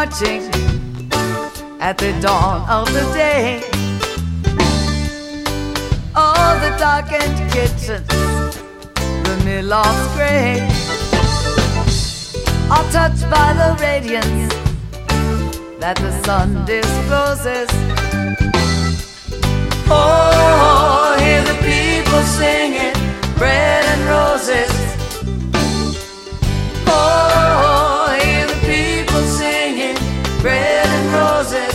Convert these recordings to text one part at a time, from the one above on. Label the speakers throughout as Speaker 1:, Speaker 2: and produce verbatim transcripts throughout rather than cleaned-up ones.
Speaker 1: marching at the dawn of the day. All the darkened kitchens, the mill-loft's gray, are touched by the radiance that the sun discloses. Oh, hear the people singing bread and roses. Oh, hear the people singing bread and roses.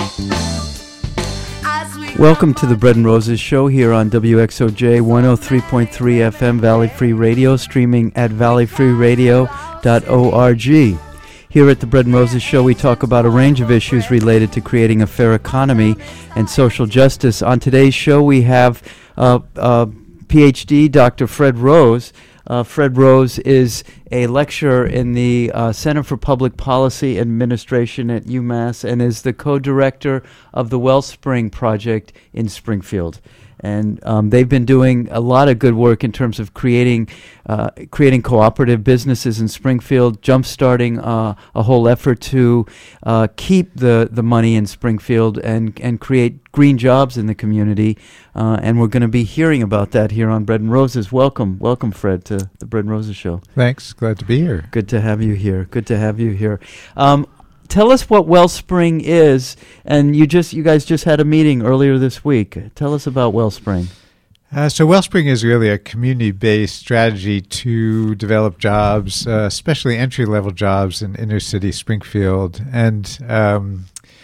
Speaker 2: Welcome to the Bread and Roses Show here on W X O J one oh three point three F M Valley Free Radio, streaming at valley free radio dot org. Here at the Bread and Roses Show, we talk about a range of issues related to creating a fair economy and social justice. On today's show, we have uh, uh, P H D Doctor Fred Rose. Uh, Fred Rose is a lecturer in the uh, Center for Public Policy Administration at UMass and is the co-director of the Wellspring Project in Springfield. And um, they've been doing a lot of good work in terms of creating uh, creating cooperative businesses in Springfield, jump-starting uh, a whole effort to uh, keep the, the money in Springfield and, and create green jobs in the community. Uh, and we're going to be hearing about that here on Bread and Roses. Welcome, welcome, Fred, to the Bread and Roses Show.
Speaker 3: Thanks. Glad to be here.
Speaker 2: Good to have you here. Good to have you here. Um, Tell us what Wellspring is, and you just you guys just had a meeting earlier this week. Tell us about Wellspring.
Speaker 3: Uh, so Wellspring is really a community-based strategy to develop jobs, uh, especially entry-level jobs in inner-city Springfield. And um,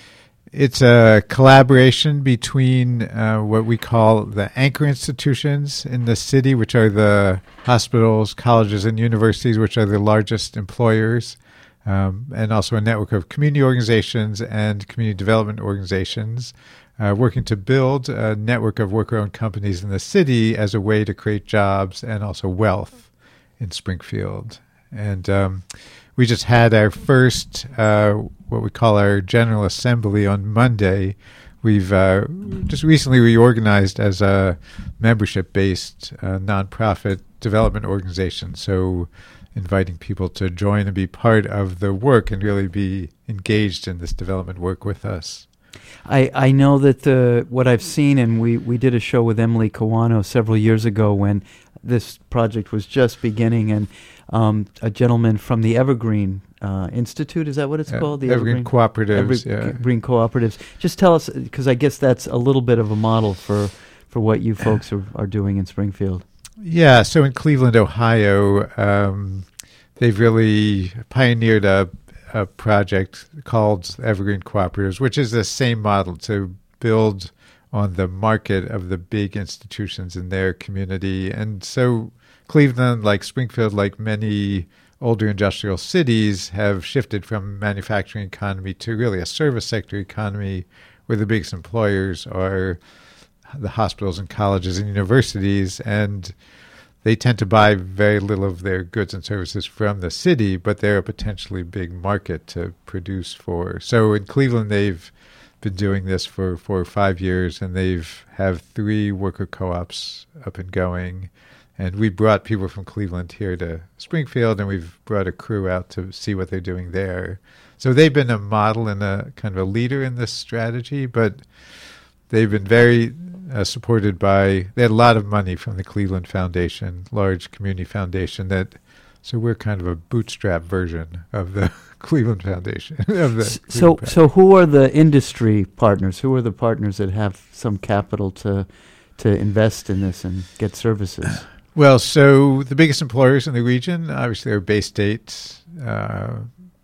Speaker 3: it's a collaboration between uh, what we call the anchor institutions in the city, which are the hospitals, colleges, and universities, which are the largest employers. Um, and also a network of community organizations and community development organizations uh, working to build a network of worker-owned companies in the city as a way to create jobs and also wealth in Springfield. And um, we just had our first, uh, what we call our General Assembly on Monday. We've uh, just recently reorganized as a membership-based uh, nonprofit development organization. So inviting people to join and be part of the work and really be engaged in this development work with us.
Speaker 2: I, I know that the what I've seen, and we, we did a show with Emily Kawano several years ago when this project was just beginning, and um, a gentleman from the Evergreen uh, Institute, is that what it's
Speaker 3: uh,
Speaker 2: called? The
Speaker 3: Evergreen, Evergreen Cooperatives.
Speaker 2: Evergreen yeah. Cooperatives. Just tell us, because I guess that's a little bit of a model for, for what you folks are, are doing in Springfield.
Speaker 3: Yeah, so in Cleveland, Ohio, um, they've really pioneered a, a project called Evergreen Cooperatives, which is the same model to build on the market of the big institutions in their community. And so Cleveland, like Springfield, like many older industrial cities, have shifted from manufacturing economy to really a service sector economy where the biggest employers are the hospitals and colleges and universities, and they tend to buy very little of their goods and services from the city, but they're a potentially big market to produce for. So in Cleveland, they've been doing this for four or five years, and they've have three worker co-ops up and going. And we brought people from Cleveland here to Springfield, and we've brought a crew out to see what they're doing there. So they've been a model and a kind of a leader in this strategy, but they've been very uh, supported by, they had a lot of money from the Cleveland Foundation, large community foundation that, so we're kind of a bootstrap version of the Cleveland Foundation. of the
Speaker 2: so,
Speaker 3: Cleveland
Speaker 2: so who are the industry partners? Who are the partners that have some capital to to invest in this and get services?
Speaker 3: Well, so the biggest employers in the region, obviously, are Bay State, uh,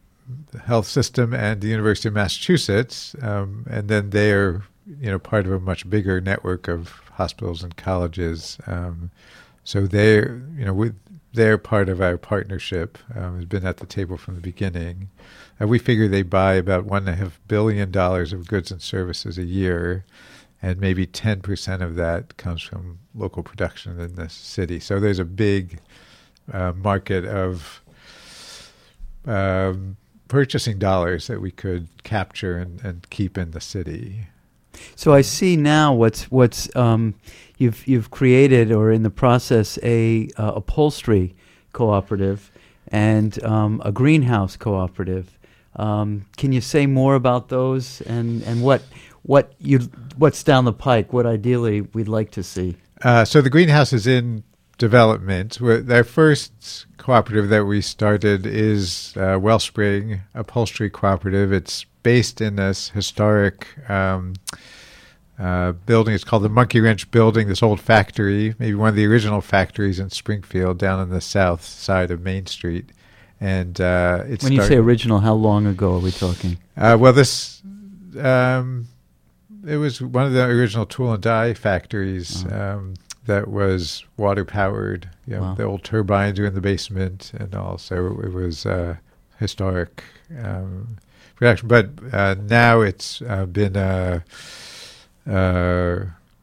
Speaker 3: the health system, and the University of Massachusetts, um, and then they're you know, part of a much bigger network of hospitals and colleges. Um, so they're, you know, with, they're part of our partnership. Um, has been at the table from the beginning. Uh, we figure they buy about one and a half billion dollars of goods and services a year, and maybe ten percent of that comes from local production in the city. So there's a big uh, market of um, purchasing dollars that we could capture and, and keep in the city.
Speaker 2: So I see now what's what's um, you've you've created or in the process a uh, upholstery cooperative and um, a greenhouse cooperative. Um, can you say more about those and, and what what you what's down the pike? What ideally we'd like to see?
Speaker 3: Uh, so the greenhouse is in development. Our first cooperative that we started is uh, Wellspring Upholstery Cooperative. It's based in this historic um, uh, building. It's called the Monkey Wrench Building, this old factory, maybe one of the original factories in Springfield down on the south side of Main Street. And uh, it's
Speaker 2: When you say original, how long ago are we talking?
Speaker 3: Uh, well, this um, it was one of the original tool and die factories
Speaker 2: Oh.
Speaker 3: um, that was water powered. You know,
Speaker 2: Wow.
Speaker 3: the old turbines were in the basement, and also it was uh, historic um, production. But uh, now it's uh, been a uh, uh,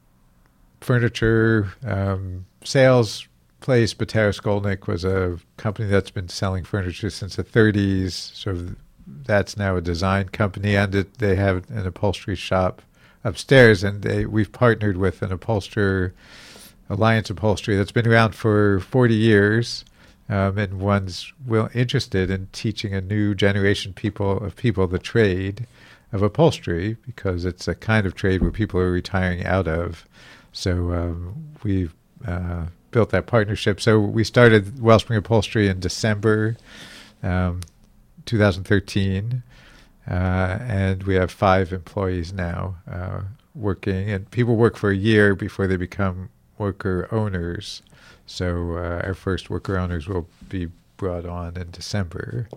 Speaker 3: furniture um, sales place. Batera Skolnick was a company that's been selling furniture since the thirties. Sort of, that's now a design company, and it, they have an upholstery shop upstairs. And they, we've partnered with an upholsterer, Alliance Upholstery, that's been around for forty years, um, and one's well interested in teaching a new generation people of people the trade of upholstery, because it's a kind of trade where people are retiring out of. So um, we've uh, built that partnership. So we started Wellspring Upholstery in December um, two thousand thirteen, uh, and we have five employees now uh, working. And people work for a year before they become worker owners. So uh, our first worker owners will be brought on in December.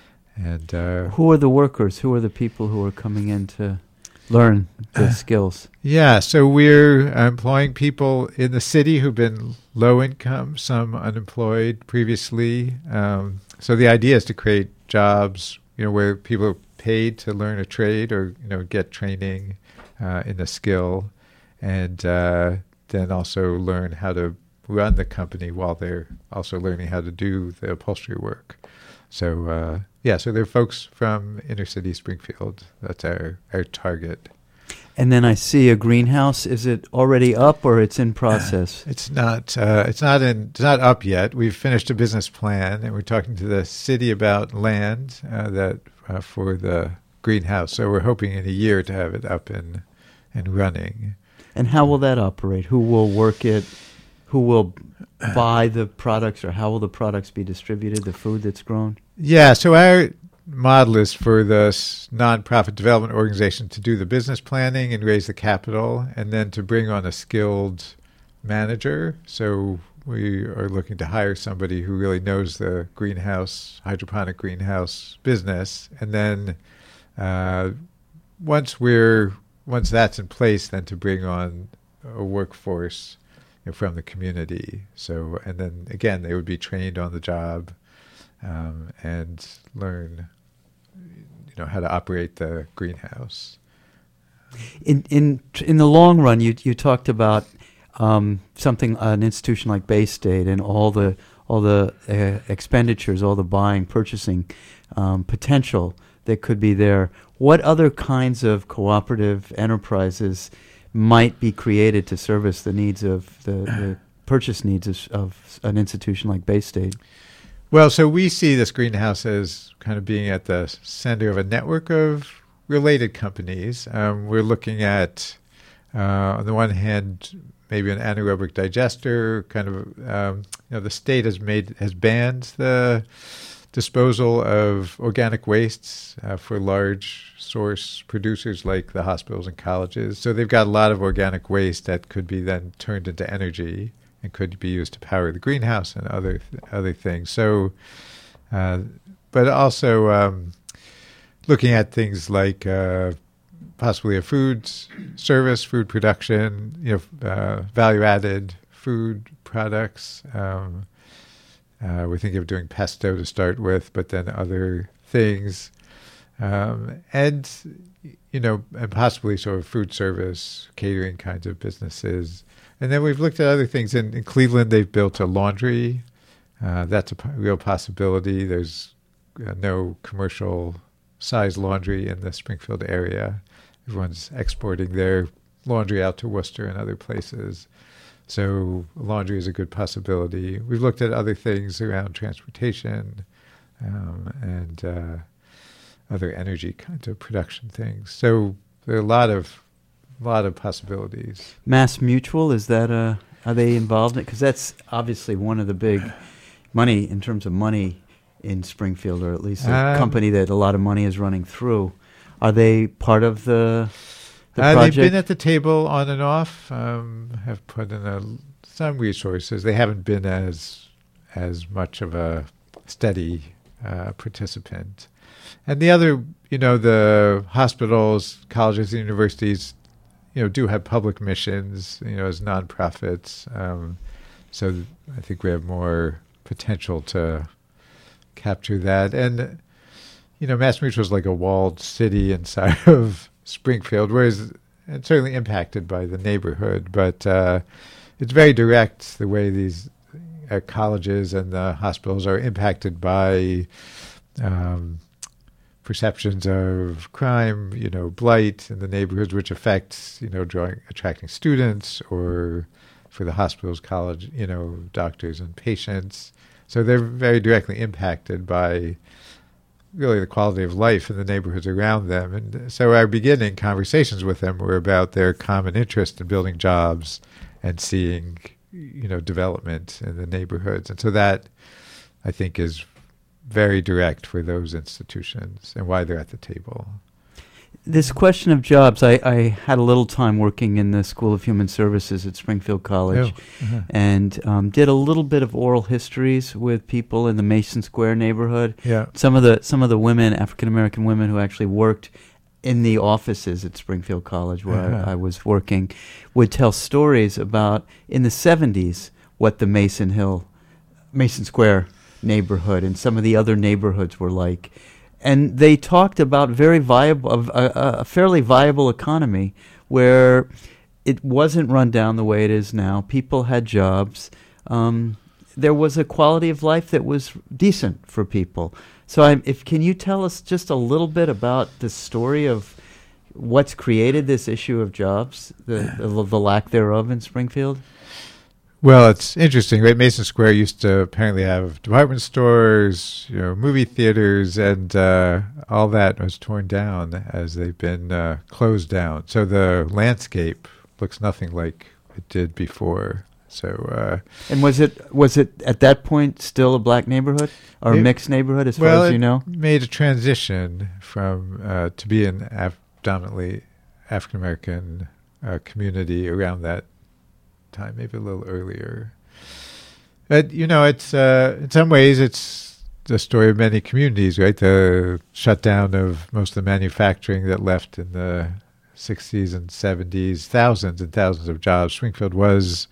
Speaker 3: And uh,
Speaker 2: Who are the workers? Who are the people who are coming in to learn the skills?
Speaker 3: yeah, so we're employing people in the city who've been low income, some unemployed previously. Um, so the idea is to create jobs, you know, where people are paid to learn a trade or, you know, get training uh, in a skill, and uh, then also learn how to run the company while they're also learning how to do the upholstery work. So, uh, yeah, so they're folks from inner city Springfield. That's our, our target.
Speaker 2: And then I see a greenhouse. Is it already up or it's in process?
Speaker 3: It's not. Uh, it's not in. It's not up yet. We've finished a business plan, and we're talking to the city about land uh, that uh, for the greenhouse. So we're hoping in a year to have it up and and running.
Speaker 2: And how will that operate? Who will work it? Who will buy the products, or how will the products be distributed, the food that's grown?
Speaker 3: Yeah, so our model is for the s- nonprofit development organization to do the business planning and raise the capital, and then to bring on a skilled manager. So we are looking to hire somebody who really knows the greenhouse, hydroponic greenhouse business. And then uh, once we're once that's in place, then to bring on a workforce, you know, from the community. So, and then again, they would be trained on the job um, and learn, you know, how to operate the greenhouse.
Speaker 2: In in in the long run, you you talked about um, something, an institution like Bay State, and all the all the uh, expenditures, all the buying, purchasing um, potential that could be there. What other kinds of cooperative enterprises might be created to service the needs of the, the purchase needs of, of an institution like Bay State?
Speaker 3: Well, so we see this greenhouse as kind of being at the center of a network of related companies. Um, we're looking at, uh, on the one hand, maybe an anaerobic digester. Kind of, um, you know, the state has made has banned the disposal of organic wastes uh, for large source producers like the hospitals and colleges. So they've got a lot of organic waste that could be then turned into energy and could be used to power the greenhouse and other th- other things. So, uh, but also um, looking at things like uh, possibly a food service, food production, you know, uh, value-added food products. Um, Uh, we're thinking of doing pesto to start with, but then other things. Um, and, you know, and possibly sort of food service, catering kinds of businesses. And then we've looked at other things. In, in Cleveland, they've built a laundry. Uh, that's a p- real possibility. There's uh, no commercial size laundry in the Springfield area. Everyone's exporting their laundry out to Worcester and other places. So laundry is a good possibility. We've looked at other things around transportation, um, and uh, other energy kind of production things. So there are a lot of lot of possibilities.
Speaker 2: Mass Mutual, is that a, are they involved in it? Because that's obviously one of the big money, in terms of money in Springfield, or at least a
Speaker 3: um,
Speaker 2: company that a lot of money is running through. Are they part of the, the
Speaker 3: uh,
Speaker 2: project?
Speaker 3: They've been at the table on and off, um, have put in a, some resources. They haven't been as as much of a steady uh, participant. And the other, you know, the hospitals, colleges, and universities, you know, do have public missions, you know, as nonprofits. Um, so th- I think we have more potential to capture that. And, you know, Mass Mutual is like a walled city inside of Springfield, whereas it's certainly impacted by the neighborhood, but uh, it's very direct the way these uh, colleges and the hospitals are impacted by um, perceptions of crime, you know, blight in the neighborhoods, which affects, you know, drawing, attracting students, or for the hospitals, college, you know, doctors and patients. So they're very directly impacted by really the quality of life in the neighborhoods around them. And so our beginning conversations with them were about their common interest in building jobs and seeing, you know, development in the neighborhoods. And so that, I think, is very direct for those institutions and why they're at the table.
Speaker 2: This question of jobs, I, I had a little time working in the School of Human Services at Springfield College,
Speaker 3: Oh, uh-huh.
Speaker 2: and um, did a little bit of oral histories with people in the Mason Square neighborhood.
Speaker 3: Yeah.
Speaker 2: Some of the some of the women, African American women who actually worked in the offices at Springfield College where
Speaker 3: Uh-huh.
Speaker 2: I, I was working, would tell stories about in the seventies what the Mason Hill, Mason Square neighborhood and some of the other neighborhoods were like. And they talked about very viable, of a, a fairly viable economy where it wasn't run down the way it is now. People had jobs. Um, there was a quality of life that was decent for people. So, I'm, if can you tell us just a little bit about the story of what's created this issue of jobs, the, the, the lack thereof in Springfield?
Speaker 3: Well, it's interesting, right? Mason Square used to apparently have department stores, you know, movie theaters, and uh, all that was torn down as they've been uh, closed down. So the landscape looks nothing like it did before. So, uh,
Speaker 2: and was it was it at that point still a black neighborhood or a
Speaker 3: it,
Speaker 2: mixed neighborhood, as
Speaker 3: well,
Speaker 2: far as you know?
Speaker 3: It made a transition from uh, to be an Af- dominantly African American uh, community around that time, maybe a little earlier. But, you know, it's uh, in some ways it's the story of many communities, right? The shutdown of most of the manufacturing that left in the sixties and seventies, thousands and thousands of jobs. Springfield was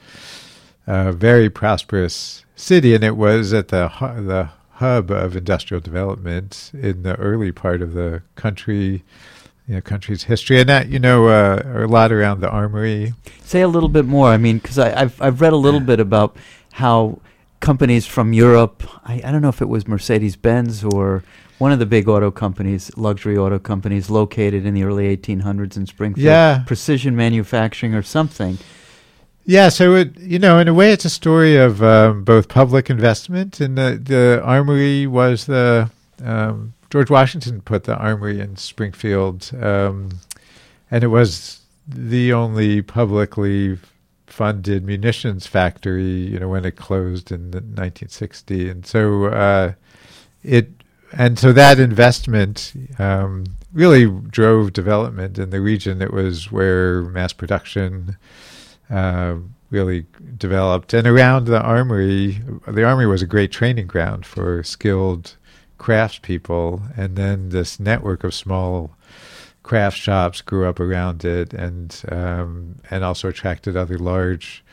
Speaker 3: a very prosperous city, and it was at the hu- the hub of industrial development in the early part of the country. You know, country's history, and that, you know, uh, a lot around the Armory.
Speaker 2: Say a little bit more. I mean, because I've I've read a little bit about how companies from Europe. I, I don't know if it was Mercedes-Benz or one of the big auto companies, luxury auto companies, located in the early eighteen hundreds in Springfield.
Speaker 3: Yeah,
Speaker 2: Precision Manufacturing or something.
Speaker 3: Yeah, so it, you know, in a way, it's a story of um, both public investment, and the the Armory was the. Um, George Washington put the Armory in Springfield, um, and it was the only publicly funded munitions factory, you know, when it closed in the nineteen sixty. And so uh, it, and so that investment um, really drove development in the region. It was where mass production uh, really developed. And around the Armory, the Armory was a great training ground for skilled craftspeople, and then this network of small craft shops grew up around it, and um, and also attracted other large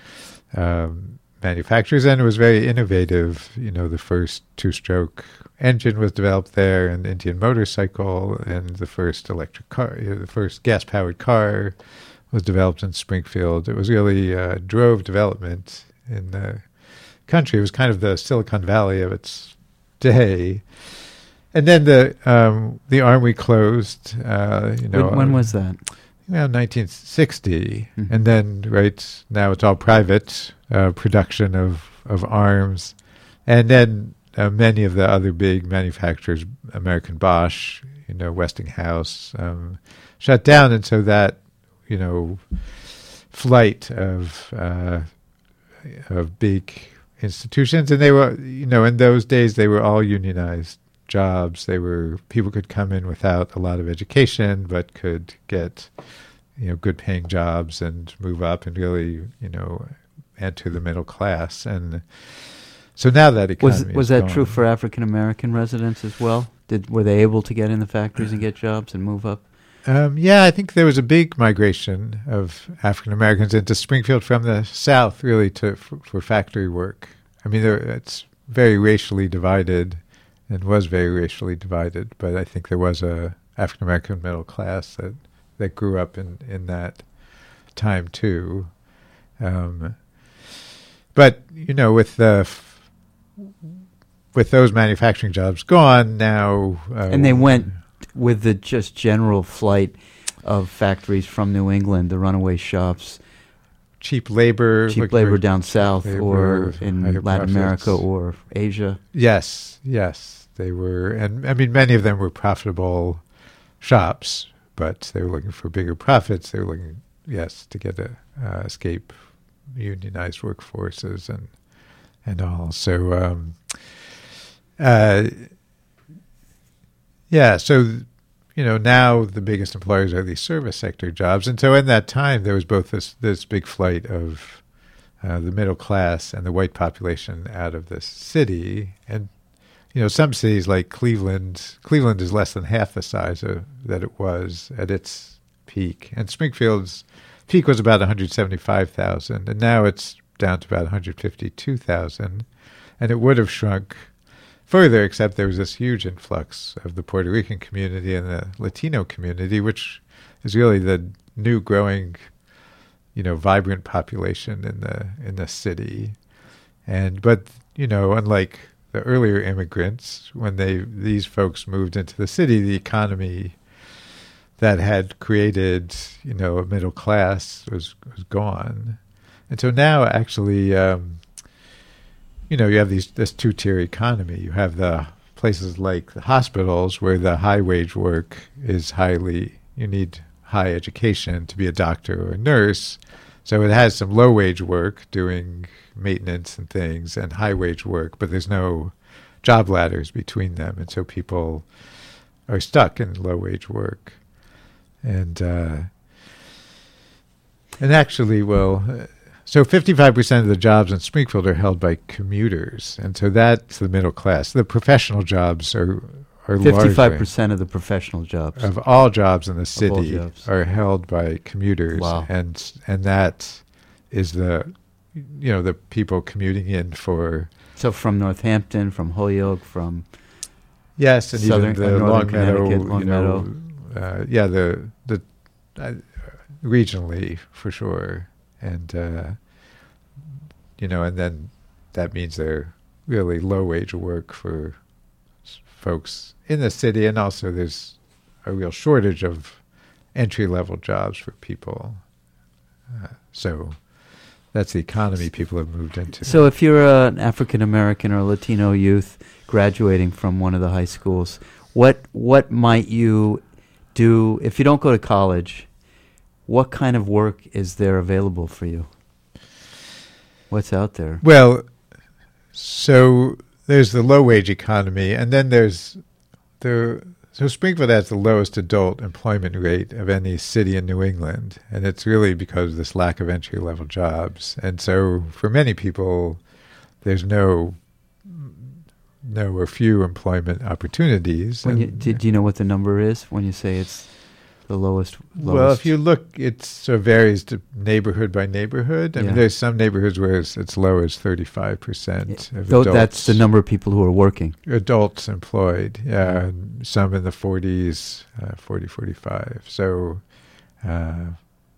Speaker 3: um, manufacturers, and it was very innovative. You know, the first two-stroke engine was developed there, and Indian motorcycle, and the first electric car, you know, the first gas-powered car was developed in Springfield. It was really uh, drove development in the country. It was kind of the Silicon Valley of its day. And then the um, the Armory closed. Uh, you know,
Speaker 2: when, when was that?
Speaker 3: Around nineteen sixty,
Speaker 2: mm-hmm.
Speaker 3: And then right now it's all private uh, production of of arms, and then uh, many of the other big manufacturers, American Bosch, you know, Westinghouse, um, shut down. And so that, you know, flight of uh, of big institutions, and they were, you know, in those days they were all unionized jobs. They were, people could come in without a lot of education, but could get, you know, good paying jobs and move up and really, you know, enter the middle class. And so now that economy
Speaker 2: was was
Speaker 3: is
Speaker 2: that
Speaker 3: gone.
Speaker 2: true for African American residents as well? Did were they able to get in the factories and get jobs and move up?
Speaker 3: Um, yeah, I think there was a big migration of African Americans into Springfield from the South, really, to for, for factory work. I mean, there, it's very racially divided, and was very racially divided. But I think there was a African American middle class that, that grew up in, in that time too. Um, but you know, with the f- with those manufacturing jobs gone now, uh,
Speaker 2: And they went with the just general flight of factories from New England, the runaway shops,
Speaker 3: cheap labor,
Speaker 2: cheap
Speaker 3: look
Speaker 2: labor
Speaker 3: for
Speaker 2: down south
Speaker 3: labor,
Speaker 2: or in
Speaker 3: higher
Speaker 2: Latin
Speaker 3: profits.
Speaker 2: America or Asia.
Speaker 3: Yes, yes, they were, and I mean, many of them were profitable shops, but they were looking for bigger profits. They were looking, yes, to get a uh, escape unionized workforces and and all. So, um, uh, yeah, so you know, now the biggest employers are these service sector jobs, and so in that time there was both this this big flight of uh, the middle class and the white population out of this city. And you know, some cities like Cleveland, Cleveland is less than half the size of, that it was at its peak, and Springfield's peak was about one hundred seventy-five thousand, and now it's down to about one hundred fifty-two thousand, and it would have shrunk further, except there was this huge influx of the Puerto Rican community and the Latino community, which is really the new growing, you know, vibrant population in the in the city. And but you know, unlike the earlier immigrants, when they these folks moved into the city, the economy that had created, you know, a middle class was was gone, and so now actually. Um, You know, you have these this two-tier economy. You have the places like the hospitals where the high-wage work is highly, you need high education to be a doctor or a nurse. So it has some low-wage work doing maintenance and things and high-wage work, but there's no job ladders between them. And so people are stuck in low-wage work. And, uh, and actually, well... Uh, So fifty-five percent of the jobs in Springfield are held by commuters, and so that's the middle class. The professional jobs are are
Speaker 2: fifty-five percent of the professional jobs.
Speaker 3: of all jobs in the city
Speaker 2: jobs.
Speaker 3: are held by commuters,
Speaker 2: Wow.
Speaker 3: and and that is the you know the people commuting in for
Speaker 2: So from Northampton, from Holyoke, from
Speaker 3: yes, and
Speaker 2: Southern-
Speaker 3: even the
Speaker 2: uh, Northern
Speaker 3: Long Meadow,
Speaker 2: Connecticut, Long
Speaker 3: you know, uh, yeah, the the uh, regionally for sure. And, uh, you know, and then that means they're really low-wage work for s- folks in the city. And also there's a real shortage of entry-level jobs for people. Uh, so that's the economy people have moved into.
Speaker 2: So if you're an African-American or Latino youth graduating from one of the high schools, what what might you do if you don't go to college? What kind of work is there available for you? What's out there?
Speaker 3: Well, so there's the low-wage economy, and then there's the so Springfield has the lowest adult employment rate of any city in New England, and it's really because of this lack of entry-level jobs. And so for many people, there's no no or few employment opportunities.
Speaker 2: When you,
Speaker 3: And-
Speaker 2: did you know what the number is when you say it's the lowest? lowest?
Speaker 3: Well, if you look, it sort of varies to neighborhood by neighborhood. I
Speaker 2: Yeah.
Speaker 3: mean, there's some neighborhoods where it's as low as thirty-five percent of
Speaker 2: Though
Speaker 3: adults.
Speaker 2: that's the number of people who are working.
Speaker 3: Adults employed, yeah, and some in the forties, uh, forty, forty-five. So, uh,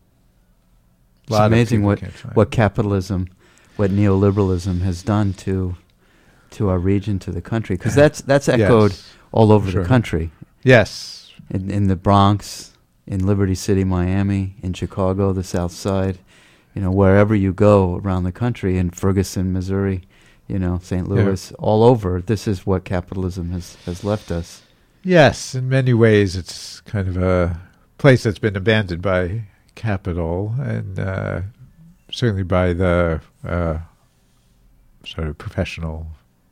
Speaker 2: It's amazing what,
Speaker 3: can't find.
Speaker 2: what capitalism, what neoliberalism has done to to our region, to the country. Because that's, that's echoed
Speaker 3: Yes,
Speaker 2: all over
Speaker 3: sure.
Speaker 2: the country.
Speaker 3: Yes,
Speaker 2: In, in the Bronx, in Liberty City, Miami, in Chicago, the South Side, you know, wherever you go around the country, in Ferguson, Missouri, you know, Saint
Speaker 3: Yeah.
Speaker 2: Louis, all over. This is what capitalism has, has left us.
Speaker 3: Yes, in many ways, it's kind of a place that's been abandoned by capital and uh, certainly by the uh, sort of professional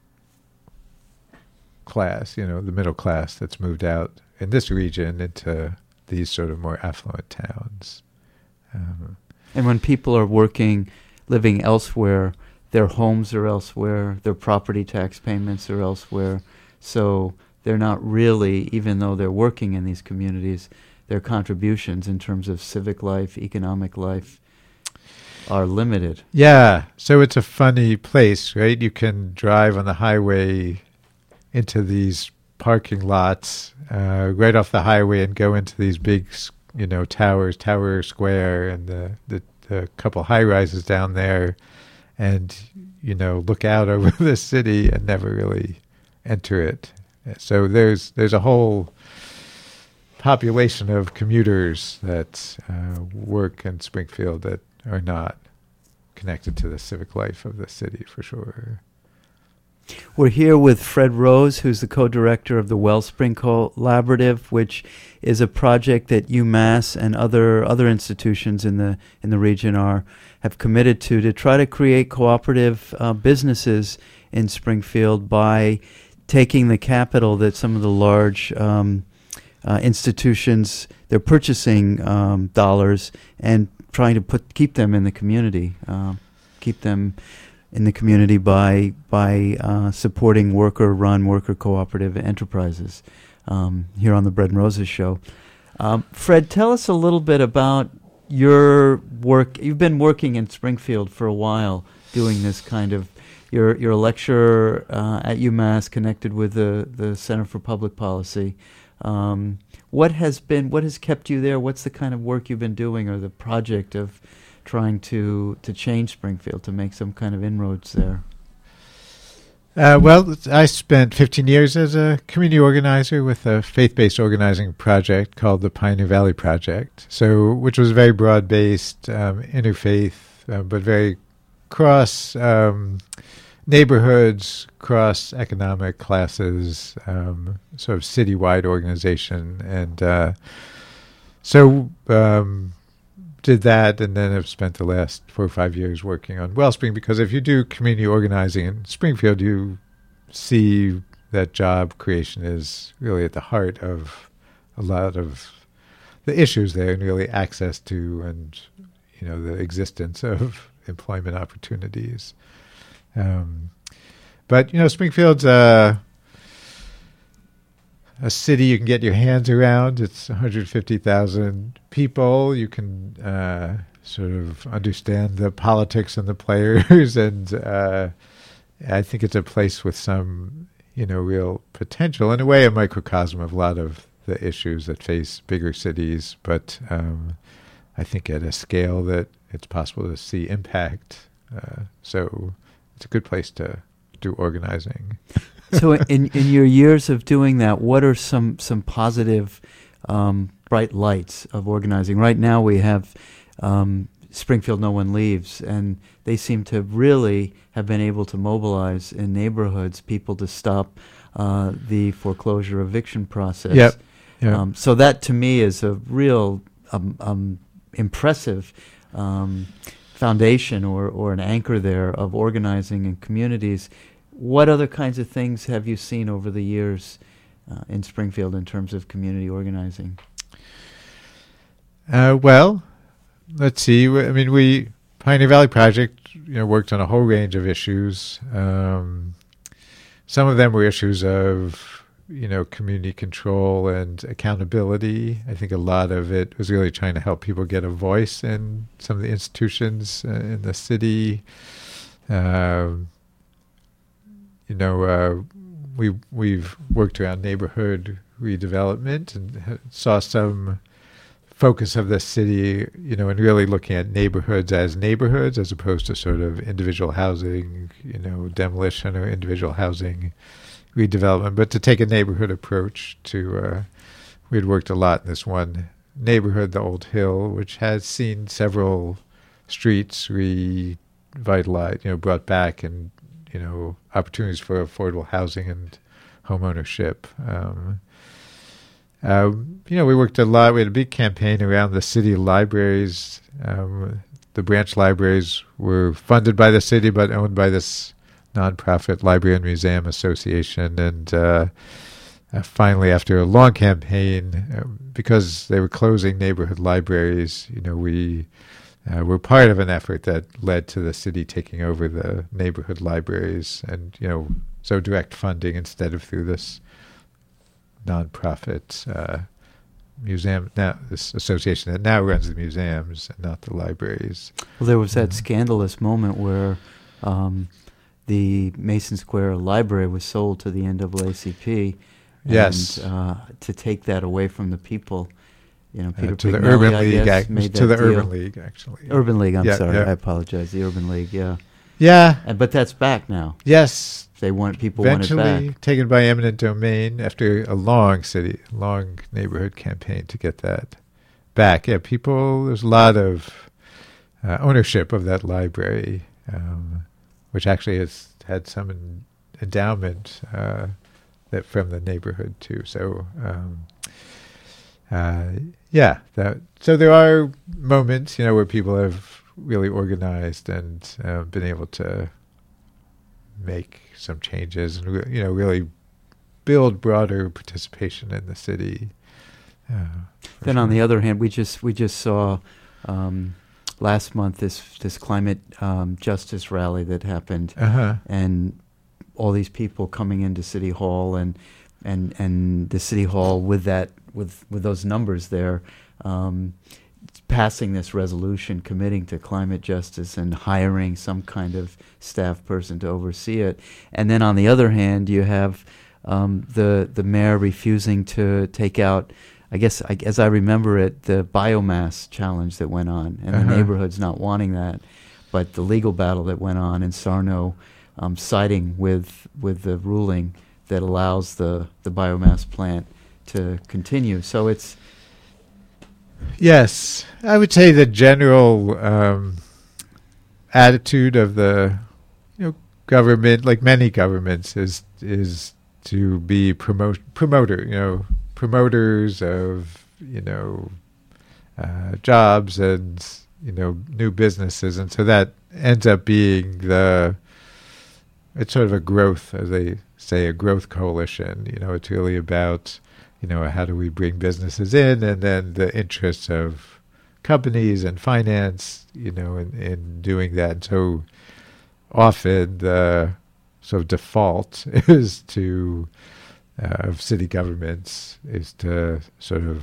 Speaker 3: class, you know, the middle class that's moved out in this region into these sort of more affluent towns. Um,
Speaker 2: and when people are working, living elsewhere, their homes are elsewhere, their property tax payments are elsewhere, so they're not really, even though they're working in these communities, their contributions in terms of civic life, economic life, are limited.
Speaker 3: Yeah, so it's a funny place, right? You can drive on the highway into these parking lots uh, right off the highway and go into these big, you know, towers, Tower Square, and the, the, the couple high rises down there, and, you know, look out over the city and never really enter it. So there's there's a whole population of commuters that uh, work in Springfield that are not connected to the civic life of the city, for sure.
Speaker 2: We're here with Fred Rose, who's the co-director of the Wellspring Collaborative, which is a project that UMass and other other institutions in the in the region are have committed to to try to create cooperative uh, businesses in Springfield by taking the capital that some of the large um, uh, institutions, they're purchasing um, dollars and trying to put keep them in the community, uh, keep them in the community by by uh, supporting worker-run, worker cooperative enterprises. Um, here on the Bread and Roses show, um, Fred, tell us a little bit about your work. You've been working in Springfield for a while, doing this kind of. You're you're a lecturer uh, at UMass, connected with the the Center for Public Policy. Um, what has been what has kept you there? What's the kind of work you've been doing, or the project of trying to, to change Springfield, to make some kind of inroads there?
Speaker 3: Uh, well, I spent fifteen years as a community organizer with a faith-based organizing project called the Pioneer Valley Project, so which was very broad-based, um, interfaith, uh, but very cross um, neighborhoods, cross economic classes, um, sort of citywide organization. And uh, so... Um, did that, and then have spent the last four or five years working on Wellspring, because if you do community organizing in Springfield, you see that job creation is really at the heart of a lot of the issues there, and really access to and, you know, the existence of employment opportunities. Um, but, you know, Springfield's a, a city you can get your hands around. It's one hundred fifty thousand people. You can uh, sort of understand the politics and the players, and uh, I think it's a place with some, you know, real potential. In a way, a microcosm of a lot of the issues that face bigger cities, but um, I think at a scale that it's possible to see impact. Uh, so it's a good place to do organizing.
Speaker 2: So in in your years of doing that, what are some, some positive um, bright lights of organizing? Right now we have um, Springfield No One Leaves, and they seem to really have been able to mobilize in neighborhoods people to stop uh, the foreclosure eviction process.
Speaker 3: Yep. Yep.
Speaker 2: Um, so that to me is a real um, um, impressive um, foundation or, or an anchor there of organizing in communities. What other kinds of things have you seen over the years uh, in Springfield in terms of community organizing?
Speaker 3: Uh, well, let's see. I mean, we Pioneer Valley Project, you know, worked on a whole range of issues. Um, some of them were issues of, you know, community control and accountability. I think a lot of it was really trying to help people get a voice in some of the institutions uh, in the city. Um, You know, uh, we we've worked around neighborhood redevelopment and ha- saw some focus of the city, you know, and really looking at neighborhoods as neighborhoods as opposed to sort of individual housing, you know, demolition or individual housing redevelopment, but to take a neighborhood approach to. Uh, we had worked a lot in this one neighborhood, the Old Hill, which has seen several streets revitalized, you know, brought back, and you know, opportunities for affordable housing and home ownership. Um, um, you know, we worked a lot. We had a big campaign around the city libraries. Um, the branch libraries were funded by the city, but owned by this nonprofit Library and Museum Association. And uh, uh, finally, after a long campaign, uh, because they were closing neighborhood libraries, you know, we uh, were part of an effort that led to the city taking over the neighborhood libraries, and you know, so direct funding instead of through this nonprofit uh, museum, now this association that now runs the museums and not the libraries.
Speaker 2: Well, there was that
Speaker 3: Yeah.
Speaker 2: scandalous moment where um, the Mason Square Library was sold to the N double A C P.
Speaker 3: Yes.
Speaker 2: And, uh, to take that away from the people, you know, Peter
Speaker 3: Uh, to the
Speaker 2: Pignelli,
Speaker 3: Urban
Speaker 2: I
Speaker 3: League,
Speaker 2: guess,
Speaker 3: ac-
Speaker 2: made
Speaker 3: to
Speaker 2: that
Speaker 3: the
Speaker 2: deal.
Speaker 3: Urban League, actually.
Speaker 2: Urban League, I'm
Speaker 3: Yeah,
Speaker 2: sorry,
Speaker 3: yeah.
Speaker 2: I apologize. The Urban League, yeah.
Speaker 3: Yeah.
Speaker 2: And, but that's back now.
Speaker 3: Yes.
Speaker 2: They want people want it
Speaker 3: Eventually
Speaker 2: back.
Speaker 3: taken by eminent domain after a long city, long neighborhood campaign to get that back. Yeah, people, there's a lot of uh, ownership of that library, um, which actually has had some en- endowment uh, that from the neighborhood too. So, um, uh, yeah, that. So there are moments, you know, where people have really organized and uh, been able to make some changes and re- you know, really build broader participation in the city. Uh, for
Speaker 2: Then on
Speaker 3: sure.
Speaker 2: the other hand, we just we just saw um, last month this this climate um, justice rally that happened,
Speaker 3: uh-huh.
Speaker 2: and all these people coming into City Hall, and and and the City Hall with that with with those numbers there, um, passing this resolution committing to climate justice and hiring some kind of staff person to oversee it. And then on the other hand, you have um, the the mayor refusing to take out, I guess, I, as I remember it, the biomass challenge that went on, and
Speaker 3: Uh-huh.
Speaker 2: the neighborhood's not wanting that, but the legal battle that went on in Sarno, um, siding with with the ruling that allows the, the biomass plant to continue. So it's
Speaker 3: Yes, I would say the general um, attitude of the you know government, like many governments, is is to be promote promoter, you know, promoters of you know uh, jobs and you know new businesses, and so that ends up being the it's sort of a growth, as they say, a growth coalition. You know, it's really about you know, how do we bring businesses in, and then the interests of companies and finance, you know, in, in doing that. And so often the sort of default is to, uh, of city governments, is to sort of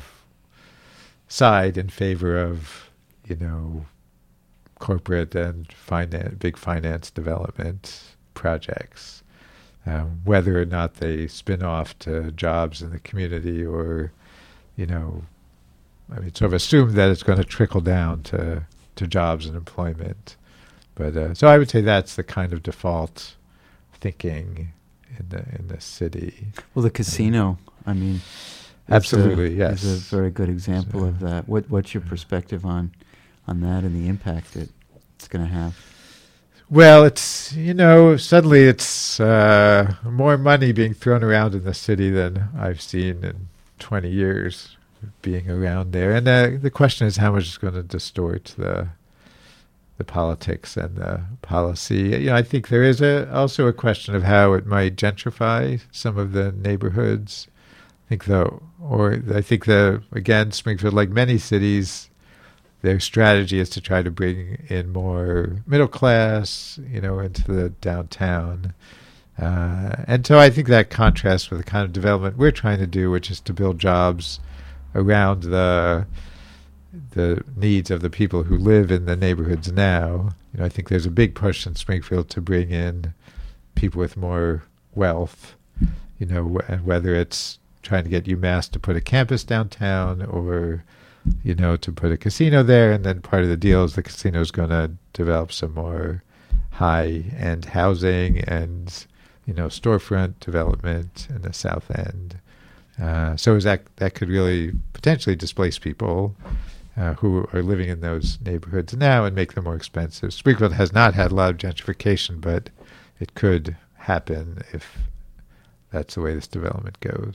Speaker 3: side in favor of, you know, corporate and finance, big finance development projects. Um, whether or not they spin off to jobs in the community, or, you know, I mean, sort of assume that it's going to trickle down to, to jobs and employment. But uh, so I would say that's the kind of default thinking in the in the city.
Speaker 2: well, the casino. I mean, is
Speaker 3: Absolutely,
Speaker 2: a,
Speaker 3: yes.
Speaker 2: is a very good example
Speaker 3: So-
Speaker 2: of that. What what's your perspective on on that and the impact that it's going to have?
Speaker 3: Well, it's, you know, suddenly it's uh, more money being thrown around in the city than I've seen in twenty years being around there. And uh, the question is how much is going to distort the the politics and the policy. You know, I think there is a also a question of how it might gentrify some of the neighborhoods. I think though, or I think the, again, Springfield, like many cities, their strategy is to try to bring in more middle class, you know, into the downtown. Uh, and so I think that contrasts with the kind of development we're trying to do, which is to build jobs around the the needs of the people who live in the neighborhoods now. You know, I think there's a big push in Springfield to bring in people with more wealth, you know, and whether it's trying to get UMass to put a campus downtown, or you know, to put a casino there, and then part of the deal is the casino is going to develop some more high-end housing and, you know, storefront development in the south end. Uh, so is that that could really potentially displace people uh, who are living in those neighborhoods now and make them more expensive. Springfield has not had a lot of gentrification, but it could happen if that's the way this development goes.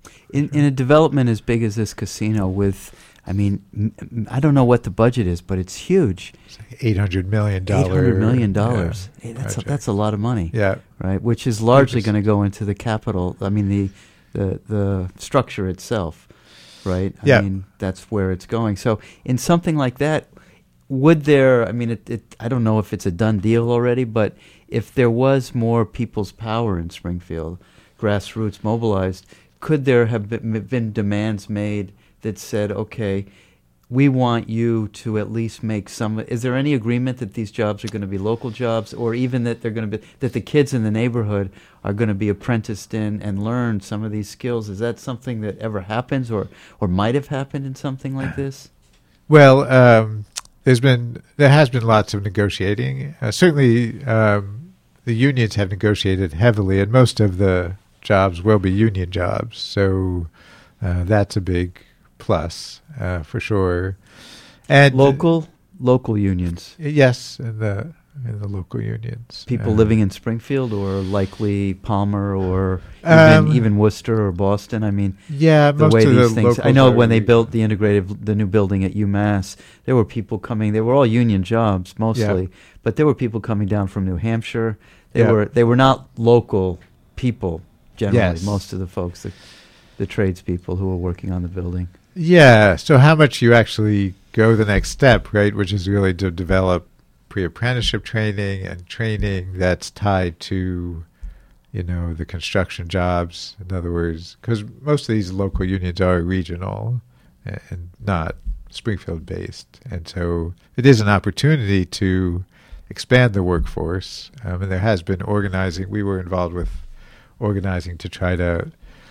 Speaker 2: In in a development as big as this casino, with, I mean, m- I don't know what the budget is, but it's huge.
Speaker 3: It's like eight hundred million dollars.
Speaker 2: Eight hundred million dollars.
Speaker 3: Yeah,
Speaker 2: hey, that's a,
Speaker 3: project.
Speaker 2: that's a lot of money.
Speaker 3: Yeah.
Speaker 2: Right, which is largely
Speaker 3: Because-
Speaker 2: going to go into the capital. I mean, the the the structure itself. Right. I
Speaker 3: Yeah.
Speaker 2: mean, that's where it's going. So, in something like that, would there? I mean, it, it. I don't know if it's a done deal already, but if there was more people's power in Springfield, grassroots mobilized, could there have been, been demands made that said, okay, we want you to at least make some. Is there any agreement that these jobs are going to be local jobs, or even that they're going to be that the kids in the neighborhood are going to be apprenticed in and learn some of these skills? Is that something that ever happens, or or might have happened in something like this?
Speaker 3: Well, um, there's been there has been lots of negotiating. Uh, certainly, um, the unions have negotiated heavily, and most of the jobs will be union jobs. So uh, that's a big plus uh, for sure. And
Speaker 2: Local local unions,
Speaker 3: yes, in the in the local unions,
Speaker 2: people
Speaker 3: Uh,
Speaker 2: living in Springfield, or likely Palmer, or
Speaker 3: Um,
Speaker 2: even, even Worcester or Boston. I mean,
Speaker 3: Yeah,
Speaker 2: the
Speaker 3: most
Speaker 2: way
Speaker 3: of
Speaker 2: these
Speaker 3: the
Speaker 2: things. I
Speaker 3: locals
Speaker 2: know
Speaker 3: are
Speaker 2: when they
Speaker 3: re-
Speaker 2: built the integrated, the new building at UMass, there were people coming. They were all union jobs mostly,
Speaker 3: Yeah.
Speaker 2: but there were people coming down from New Hampshire. They
Speaker 3: Yeah.
Speaker 2: were they were not local people generally.
Speaker 3: Yes.
Speaker 2: Most of the folks, the, the tradespeople who were working on the building.
Speaker 3: Yeah. So how much you actually go the next step, right? Which is really to develop pre-apprenticeship training and training that's tied to, you know, the construction jobs. In other words, because most of these local unions are regional and and not Springfield based, and so it is an opportunity to expand the workforce. Um, and there has been organizing. We were involved with organizing to try to,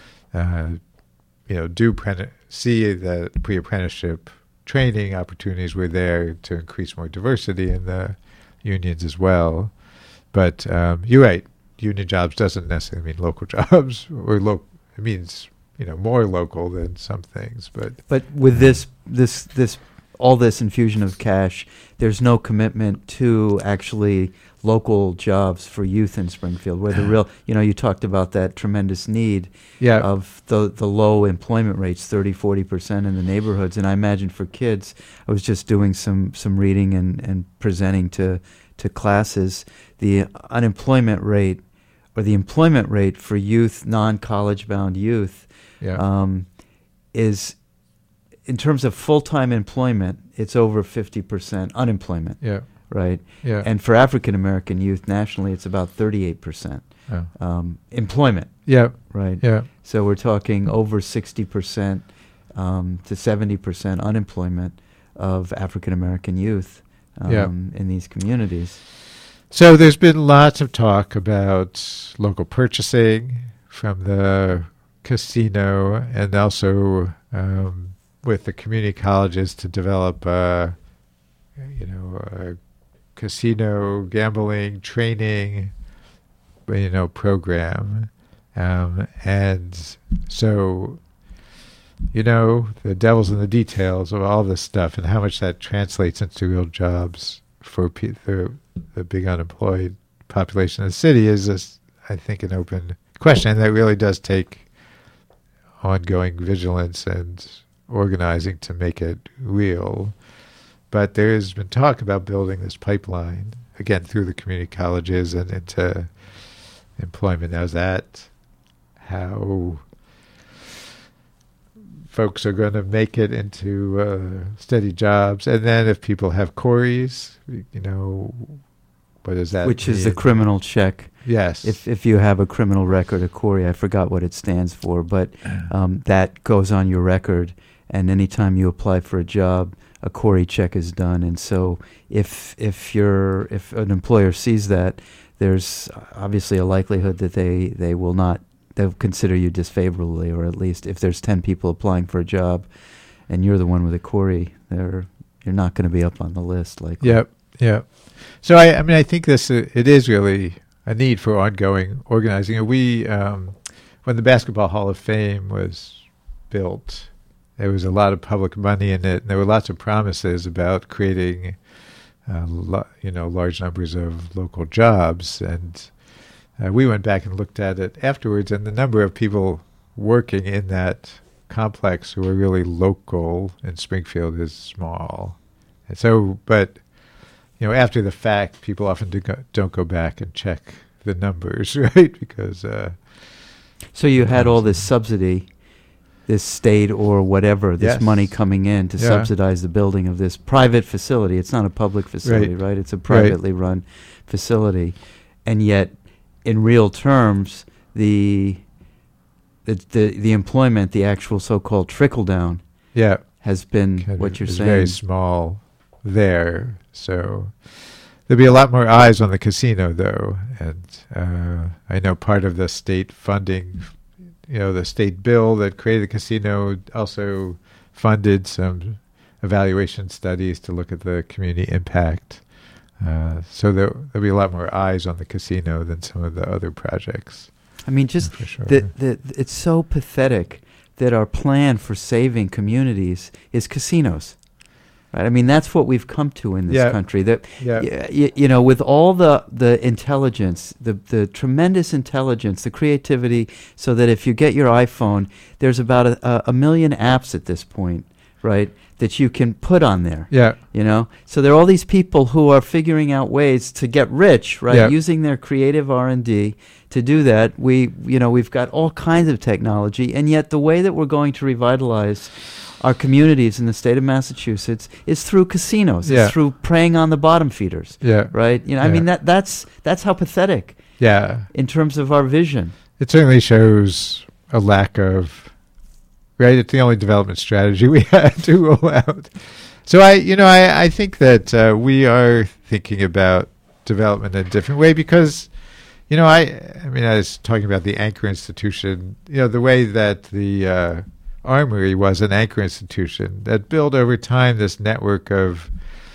Speaker 3: uh, you know, do prene- see that pre-apprenticeship training opportunities were there to increase more diversity in the unions as well. But um, you're right. Union jobs doesn't necessarily mean local jobs, or lo- it means, you know, more local than some things. But
Speaker 2: But with this this this all this infusion of cash, there's no commitment to actually local jobs for youth in Springfield, where the real, you know, you talked about that tremendous need
Speaker 3: yeah,
Speaker 2: of the the low employment rates, thirty, forty percent in the neighborhoods. And I imagine for kids, I was just doing some, some reading and, and presenting to, to classes, the unemployment rate or the employment rate for youth, non-college bound youth,
Speaker 3: yeah,
Speaker 2: um, is, in terms of full-time employment, it's over fifty percent unemployment,
Speaker 3: yeah,
Speaker 2: right?
Speaker 3: yeah.
Speaker 2: And for African-American youth nationally, it's about thirty-eight percent
Speaker 3: oh.
Speaker 2: um, employment,
Speaker 3: yeah,
Speaker 2: right?
Speaker 3: yeah,
Speaker 2: So we're talking over sixty percent um, to seventy percent unemployment of African-American youth um,
Speaker 3: Yeah.
Speaker 2: in these communities.
Speaker 3: So there's been lots of talk about local purchasing from the casino, and also um, with the community colleges to develop a, you know, a casino gambling training, you know, program. Um, and so, you know, the devil's in the details of all this stuff and how much that translates into real jobs for pe- the, the big unemployed population of the city is, this, I think, an open question. And that really does take ongoing vigilance and organizing to make it real. But there has been talk about building this pipeline, again, through the community colleges and into employment. Now, is that how folks are going to make it into uh, steady jobs? And then if people have quarries, you know, what does that
Speaker 2: Which is the
Speaker 3: mean?
Speaker 2: criminal check.
Speaker 3: Yes.
Speaker 2: If if you have a criminal record, a query, I forgot what it stands for, but um, that goes on your record, and anytime you apply for a job, a query check is done. And so if if you're if an employer sees that, there's obviously a likelihood that they, they will not they'll consider you disfavorably, or at least if there's ten people applying for a job and you're the one with a query, they're you're not going to be up on the list. Likely.
Speaker 3: Yep. Yep. So I, I mean, I think this uh, it is really a need for ongoing organizing. We, um, when the Basketball Hall of Fame was built, there was a lot of public money in it, and there were lots of promises about creating, uh, lo- you know, large numbers of local jobs. And uh, we went back and looked at it afterwards, and the number of people working in that complex who are really local, and Springfield is small. And so, but, you know, after the fact, people often do go, don't go back and check the numbers, right? Because... Uh,
Speaker 2: so you had all this subsidy, this state or whatever, this
Speaker 3: yes.
Speaker 2: money coming in to
Speaker 3: yeah.
Speaker 2: subsidize the building of this private facility. It's not a public facility, right? right? It's a privately right. run facility. And yet, in real terms, the, the the the employment, the actual so-called trickle-down,
Speaker 3: yeah.
Speaker 2: has been
Speaker 3: kind
Speaker 2: what
Speaker 3: of
Speaker 2: you're
Speaker 3: is
Speaker 2: saying.
Speaker 3: Very small there. So there'll be a lot more eyes on the casino, though. And uh, I know part of the state funding, you know, the state bill that created the casino also funded some evaluation studies to look at the community impact. Uh, so there, there'll be a lot more eyes on the casino than some of the other projects.
Speaker 2: I mean, just
Speaker 3: For sure.
Speaker 2: the, the, it's so pathetic that our plan for saving communities is casinos. Right? I mean, that's what we've come to in this
Speaker 3: Yeah.
Speaker 2: country. That
Speaker 3: Yeah.
Speaker 2: y- y- you know, with all the, the intelligence, the the tremendous intelligence, the creativity, so that if you get your iPhone, there's about a, a, a million apps at this point, right, that you can put on there.
Speaker 3: Yeah.
Speaker 2: You know, so there are all these people who are figuring out ways to get rich, right?
Speaker 3: Yeah.
Speaker 2: Using their creative R and D to do that. We, you know, we've got all kinds of technology, and yet the way that we're going to revitalize our communities in the state of Massachusetts is through casinos.
Speaker 3: Yeah.
Speaker 2: It's through preying on the bottom feeders,
Speaker 3: Yeah.
Speaker 2: right? You know, I
Speaker 3: Yeah.
Speaker 2: mean that that's that's how pathetic
Speaker 3: Yeah.
Speaker 2: in terms of our vision.
Speaker 3: It certainly shows a lack of, right? It's the only development strategy we had to roll out. So I, you know, I, I think that uh, we are thinking about development in a different way because, you know, I, I mean, I was talking about the anchor institution, you know, the way that the uh, Armory was an anchor institution that built over time this network of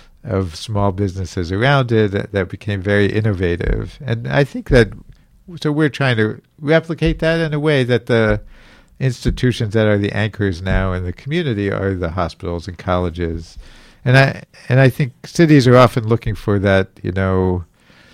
Speaker 3: of small businesses around it that, that became very innovative. And I think that, so we're trying to replicate that in a way that the institutions that are the anchors now in the community are the hospitals and colleges. And I and I think cities are often looking for that, you know,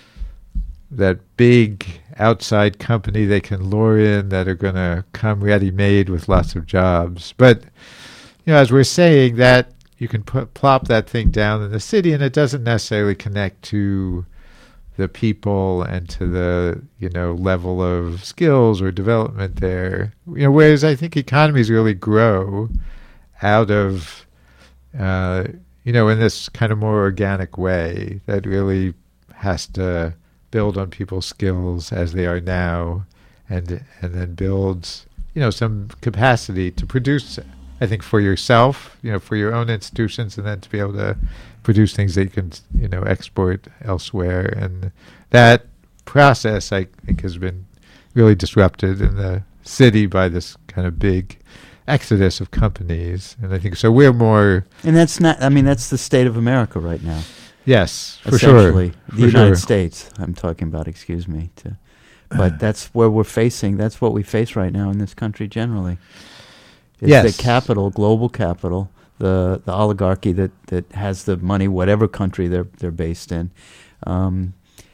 Speaker 3: that big outside company they can lure in that are going to come ready-made with lots of jobs. But, you know, as we're saying, that you can put, plop that thing down in the city and it doesn't necessarily connect to the people and to the, you know, level of skills or development there. You know, whereas I think economies really grow out of, uh, you know, in this kind of more organic way that really has to build on people's skills as they are now, and and then builds, you know, some capacity to produce, I think, for yourself, you know, for your own institutions, and then to be able to produce things that you can, you know, export elsewhere. And that process, I think, has been really disrupted in the city by this kind of big exodus of companies. And I think so we're more...
Speaker 2: And that's not, I mean, that's the state of America right now.
Speaker 3: Yes, for sure.
Speaker 2: Essentially, the
Speaker 3: For
Speaker 2: United
Speaker 3: sure.
Speaker 2: States, I'm talking about, excuse me. To, but that's where we're facing, that's what we face right now in this country generally. It's
Speaker 3: Yes.
Speaker 2: the capital, global capital, the the oligarchy that, that has the money, whatever country they're they're based in, um,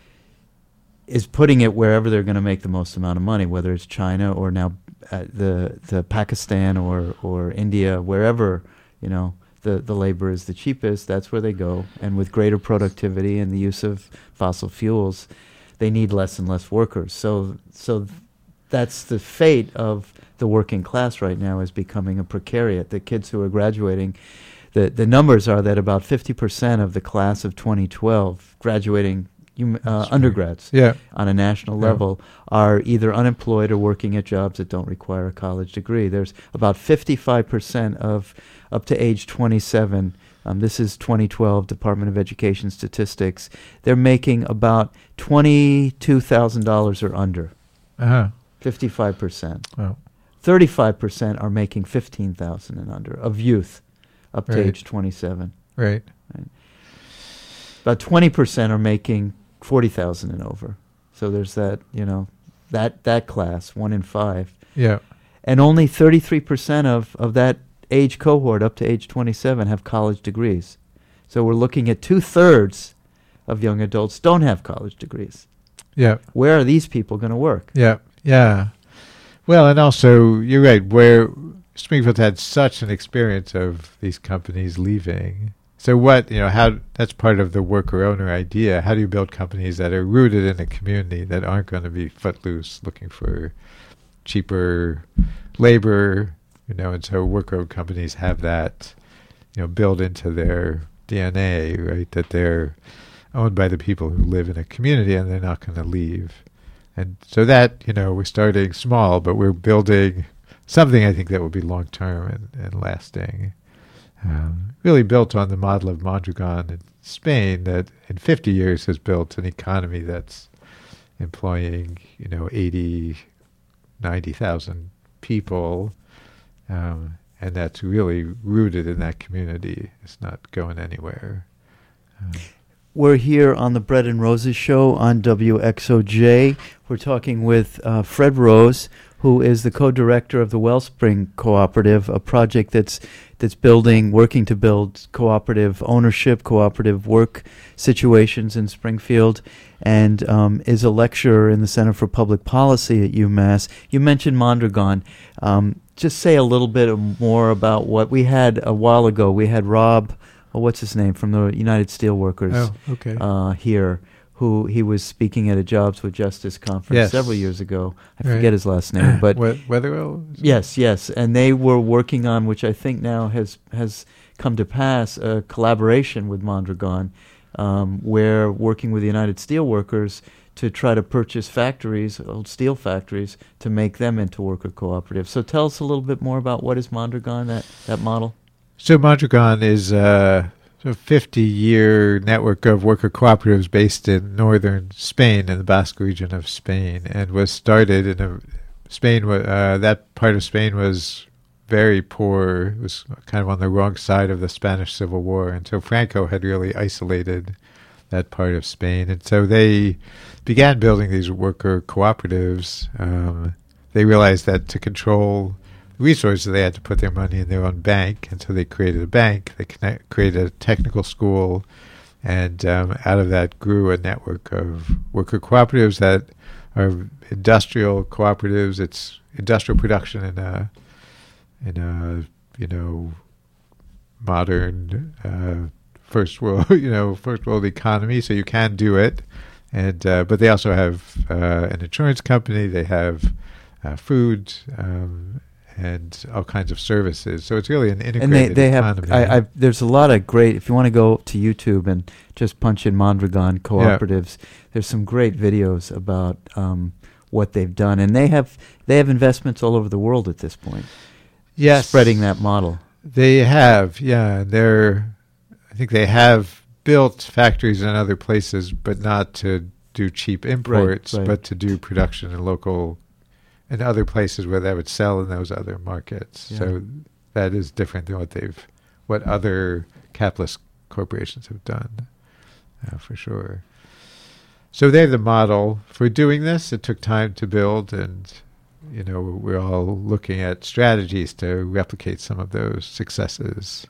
Speaker 2: is putting it wherever they're going to make the most amount of money, whether it's China or now uh, the the Pakistan or, or India, wherever, you know, the, the labor is the cheapest, that's where they go. And with greater productivity and the use of fossil fuels, they need less and less workers. So so th- that's the fate of the working class right now, is becoming a precariat. The kids who are graduating, the, the numbers are that about fifty percent of the class of twenty twelve graduating um, uh, undergrads
Speaker 3: Yeah.
Speaker 2: on a national
Speaker 3: Yeah.
Speaker 2: level are either unemployed or working at jobs that don't require a college degree. There's about fifty-five percent of up to age twenty-seven. Um, this is twenty twelve Department of Education statistics. They're making about twenty-two thousand dollars or under.
Speaker 3: Uh-huh.
Speaker 2: fifty-five percent.
Speaker 3: Well,
Speaker 2: thirty-five percent are making fifteen thousand dollars and under of youth up to
Speaker 3: Right.
Speaker 2: age twenty-seven.
Speaker 3: right.
Speaker 2: About twenty percent are making forty thousand dollars and over. So there's that, you know, that that class, one in five.
Speaker 3: Yeah.
Speaker 2: And only thirty-three percent of, of that age cohort up to age twenty-seven have college degrees. So we're looking at two-thirds of young adults don't have college degrees.
Speaker 3: Yeah.
Speaker 2: Where are these people going to work?
Speaker 3: Yeah. Yeah. Well, and also, you're right, where Springfield had such an experience of these companies leaving. So what, you know, how, that's part of the worker owner idea. How do you build companies that are rooted in a community, that aren't going to be footloose looking for cheaper labor, you know, and so worker owned companies have that, you know, built into their D N A, right, that they're owned by the people who live in a community and they're not going to leave. And so that, you know, we're starting small, but we're building something I think that will be long-term and, and lasting. Um, really built on the model of Mondragon in Spain that in fifty years has built an economy that's employing, you know, eighty, ninety thousand people, um, and that's really rooted in that community. It's not going anywhere. Um,
Speaker 2: We're here on the Bread and Roses show on W X O J. We're talking with uh, Fred Rose, who is the co-director of the Wellspring Cooperative, a project that's that's building, working to build cooperative ownership, cooperative work situations in Springfield, and um, is a lecturer in the Center for Public Policy at UMass. You mentioned Mondragon. Um, just say a little bit more about what we had a while ago. We had Rob, oh, what's his name, from the United Steelworkers
Speaker 3: oh, okay.
Speaker 2: uh, here, who he was speaking at a Jobs with Justice conference
Speaker 3: yes.
Speaker 2: several years ago. I
Speaker 3: right.
Speaker 2: forget his last name, but
Speaker 3: we- Weatherall?
Speaker 2: yes, yes, and they were working on, which I think now has has come to pass, a collaboration with Mondragon, um, where working with the United Steelworkers to try to purchase factories, old steel factories, to make them into worker cooperatives. So tell us a little bit more about what is Mondragon, that, that model.
Speaker 3: So Mondragon is a fifty-year network of worker cooperatives based in northern Spain, in the Basque region of Spain, and was started in a Spain. Uh, that part of Spain was very poor. It was kind of on the wrong side of the Spanish Civil War, and so Franco had really isolated that part of Spain, and so they began building these worker cooperatives. Um, they realized that to control resources, they had to put their money in their own bank, and so they created a bank. They connect, created a technical school, and um, out of that grew a network of worker cooperatives that are industrial cooperatives. It's industrial production in a in a you know modern uh, first world you know first world economy. So you can do it, and uh, but they also have uh, an insurance company. They have uh, food. Um, and all kinds of services. So it's really an integrated
Speaker 2: and they, they
Speaker 3: economy.
Speaker 2: have, I, I, there's a lot of great, if you want to go to YouTube and just punch in Mondragon cooperatives, yeah. there's some great videos about um, what they've done. And they have they have investments all over the world at this point.
Speaker 3: Yes.
Speaker 2: Spreading that model.
Speaker 3: They have, yeah. They're, I think they have built factories in other places, but not to do cheap imports,
Speaker 2: right, right.
Speaker 3: but to do production in local in other places where they would sell in those other markets. Yeah. So that is different than what they've, what other capitalist corporations have done, uh, for sure. So they're the model for doing this. It took time to build, and you know we're all looking at strategies to replicate some of those successes.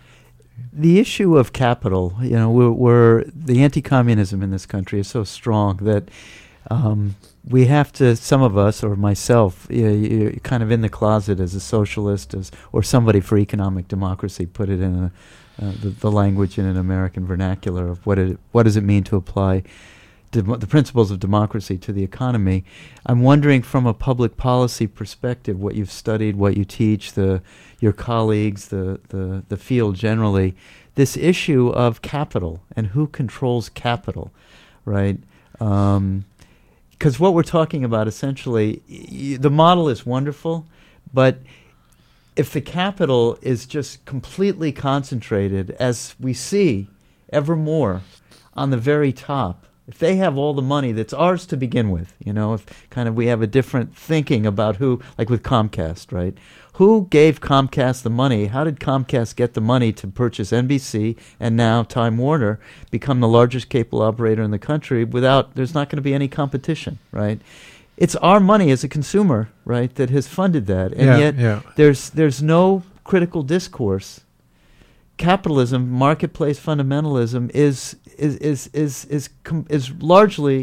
Speaker 2: The issue of capital, you know, we're, we're the anti-communism in this country is so strong that. Um, we have to, some of us, or myself, you, you're kind of in the closet as a socialist, as or somebody for economic democracy, put it in a, uh, the, the language in an American vernacular of what it, what does it mean to apply dem- the principles of democracy to the economy. I'm wondering, from a public policy perspective, what you've studied, what you teach, the your colleagues, the, the, the field generally, this issue of capital and who controls capital, right? Um, Because what we're talking about, essentially, y- the model is wonderful, but if the capital is just completely concentrated, as we see ever more, on the very top, if they have all the money that's ours to begin with, you know, if kind of we have a different thinking about who, like with Comcast, right? Who gave Comcast the money? How did Comcast get the money to purchase N B C and now Time Warner, become the largest cable operator in the country without, there's not going to be any competition, right? It's our money as a consumer, right, that has funded that. And
Speaker 3: yeah,
Speaker 2: yet
Speaker 3: yeah.
Speaker 2: there's there's no critical discourse. Capitalism, marketplace fundamentalism is is is is is, com- is largely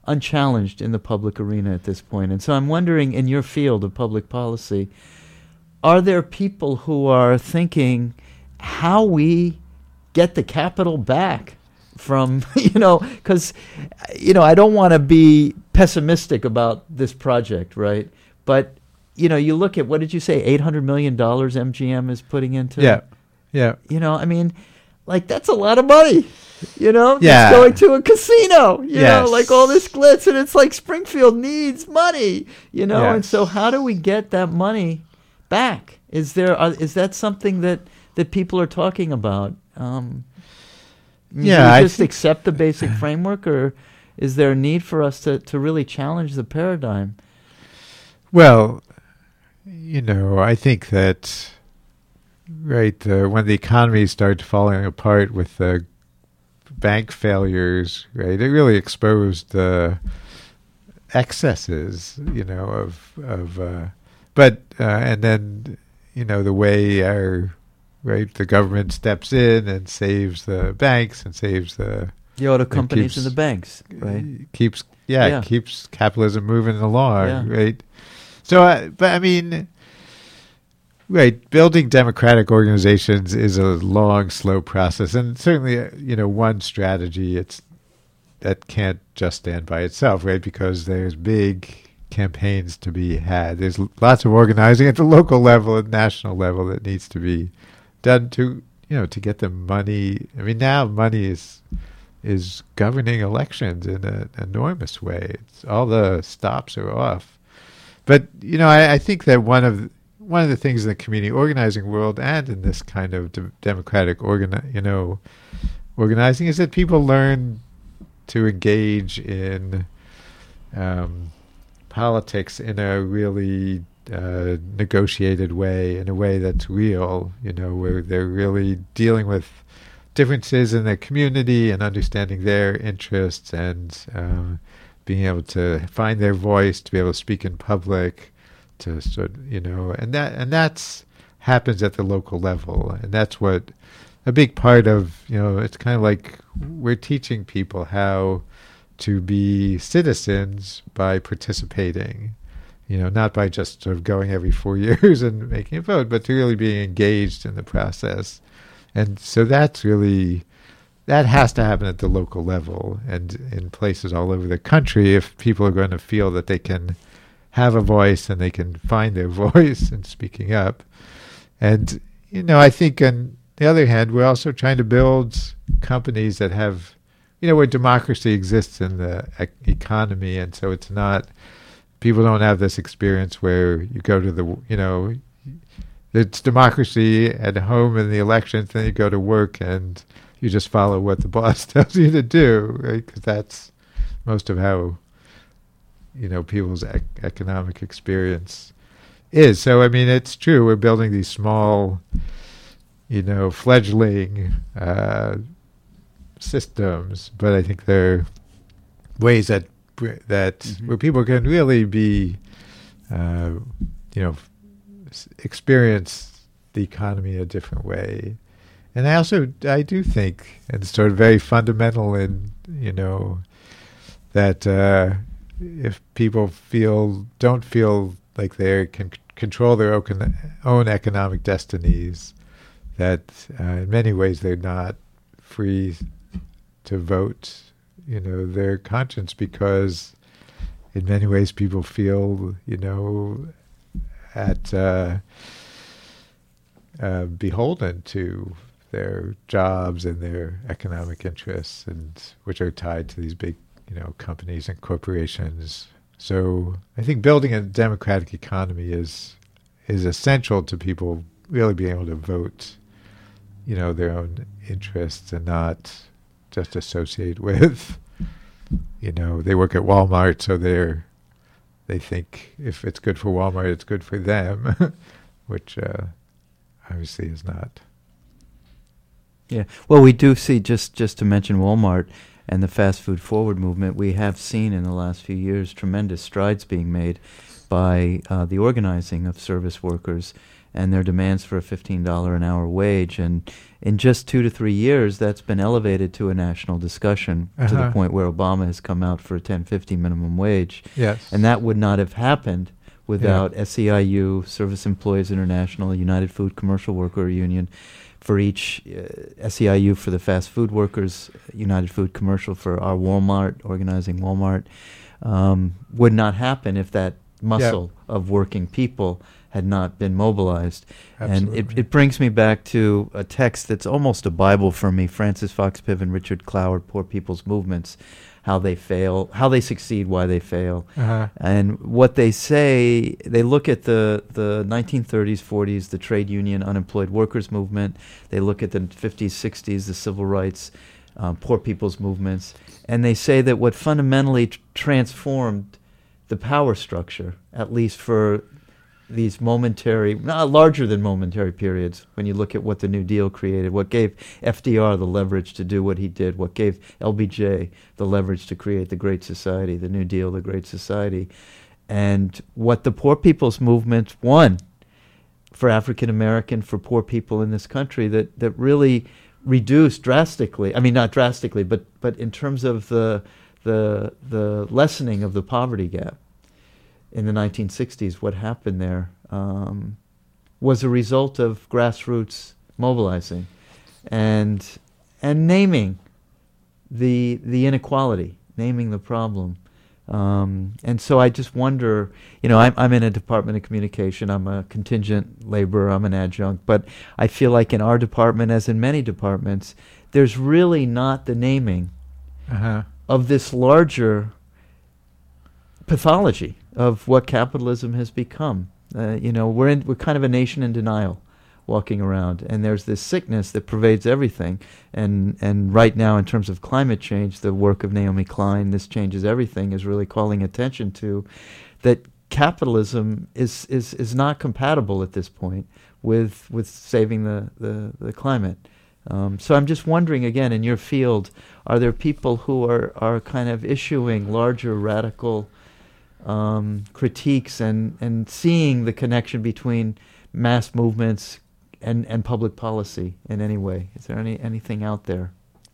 Speaker 2: unchallenged in the public arena at this point. And so I'm wondering, in your field of public policy, are there people who are thinking how we get the capital back from, you know, because, you know, I don't want to be pessimistic about this project, right? But, you know, you look at, what did you say, eight hundred million dollars M G M is putting into
Speaker 3: Yeah, yeah.
Speaker 2: You know, I mean, like, that's a lot of money, you know?
Speaker 3: Yeah.
Speaker 2: It's going to a casino, you
Speaker 3: Yes.
Speaker 2: know, like all this glitz, and it's like Springfield needs money, you know?
Speaker 3: Yes.
Speaker 2: And so how do we get that money back? Is there, uh, is that something that, that people are talking about? Um,
Speaker 3: Yeah,
Speaker 2: do we
Speaker 3: I
Speaker 2: just
Speaker 3: think-
Speaker 2: accept the basic framework, or is there a need for us to, to really challenge the paradigm?
Speaker 3: Well, you know, I think that, right, uh, when the economy started falling apart with the bank failures, right, it really exposed the excesses, you know, of, of uh, but, uh, and then, you know, the way our, right, the government steps in and saves the banks and saves the,
Speaker 2: The auto companies
Speaker 3: keeps-
Speaker 2: and the banks, right?
Speaker 3: keeps yeah,
Speaker 2: Yeah.
Speaker 3: keeps capitalism moving along,
Speaker 2: Yeah.
Speaker 3: right? So, uh, but I mean, right, building democratic organizations is a long, slow process, and certainly, uh, you know, one strategy it's that can't just stand by itself, right? Because there's big campaigns to be had. There's l- lots of organizing at the local level and national level that needs to be done to, you know, to get the money. I mean, now money is is governing elections in an enormous way. It's, all the stops are off. But, you know, I, I think that one of one of the things in the community organizing world and in this kind of de- democratic organi- you know, organizing is that people learn to engage in um, politics in a really uh, negotiated way, in a way that's real, you know, where they're really dealing with differences in their community and understanding their interests and um, being able to find their voice, to be able to speak in public, to sort of, you know, and that and that's happens at the local level, and that's what a big part of, you know, it's kind of like we're teaching people how to be citizens by participating, you know, not by just sort of going every four years and making a vote, but to really being engaged in the process. And so that's really, that has to happen at the local level and in places all over the country if people are going to feel that they can have a voice and they can find their voice in speaking up. And, you know, I think on the other hand, we're also trying to build companies that have, you know, where democracy exists in the ec- economy. And so it's not, people don't have this experience where you go to the, you know, it's democracy at home in the elections, then you go to work and you just follow what the boss tells you to do, right? Because that's most of how, you know, people's ec- economic experience is. So, I mean, it's true. We're building these small, you know, fledgling uh, systems, but I think they're ways that that
Speaker 2: Mm-hmm.
Speaker 3: where people can really be, uh, you know, s- experience the economy in a different way. And I also, I do think, and it's sort of very fundamental in, you know, that uh, if people feel, don't feel like they can c- control their own, own economic destinies, that uh, in many ways they're not free to vote, you know, their conscience, because in many ways people feel, you know, at uh, uh, beholden to their jobs and their economic interests, and which are tied to these big, you know, companies and corporations. So I think building a democratic economy is is essential to people really being able to vote, you know, their own interests and not just associate with, you know, they work at Walmart, so they're they think if it's good for Walmart, it's good for them, which uh, obviously is not.
Speaker 2: Yeah. Well, we do see, just, just to mention Walmart and the fast food forward movement, we have seen in the last few years tremendous strides being made by uh, the organizing of service workers and their demands for a fifteen dollars an hour wage. And in just two to three years, that's been elevated to a national discussion uh-huh. to the point where Obama has come out for a ten fifty minimum wage.
Speaker 3: Yes.
Speaker 2: And that would not have happened without yeah. S E I U, Service Employees International, United Food Commercial Worker Union, for each uh, S E I U for the fast food workers, United Food Commercial for our Walmart, organizing Walmart, um, would not happen if that muscle yeah. of working people had not been mobilized.
Speaker 3: Absolutely.
Speaker 2: And it, it brings me back to a text that's almost a Bible for me, Francis Fox Piven, Richard Cloward, Poor People's Movements, how they fail, how they succeed, why they fail.
Speaker 3: Uh-huh.
Speaker 2: And what they say, they look at the, the nineteen thirties, forties, the trade union, unemployed workers movement. They look at the fifties, sixties, the civil rights, um, poor people's movements. And they say that what fundamentally tr- transformed the power structure, at least for these momentary, not larger than momentary periods, when you look at what the New Deal created, what gave F D R the leverage to do what he did, what gave L B J the leverage to create the Great Society, the New Deal, the Great Society, and what the Poor People's Movement won for African American, for poor people in this country, that, that really reduced drastically, I mean not drastically, but, but in terms of the, the, the lessening of the poverty gap. In the nineteen sixties, what happened there um, was a result of grassroots mobilizing and and naming the the inequality, naming the problem. Um, and so I just wonder, you know, I'm, I'm in a department of communication. I'm a contingent laborer. I'm an adjunct. But I feel like in our department, as in many departments, there's really not the naming
Speaker 3: uh-huh.
Speaker 2: of this larger pathology of what capitalism has become. Uh, you know, we're in, we're kind of a nation in denial, walking around, and there's this sickness that pervades everything. And and right now, in terms of climate change, the work of Naomi Klein, This Changes Everything, is really calling attention to that capitalism is is is not compatible at this point with with saving the the, the climate. Um, so I'm just wondering, again, in your field, are there people who are are kind of issuing larger radical Um, critiques and, and seeing the connection between mass movements and, and public policy in any way? Is there any anything out there?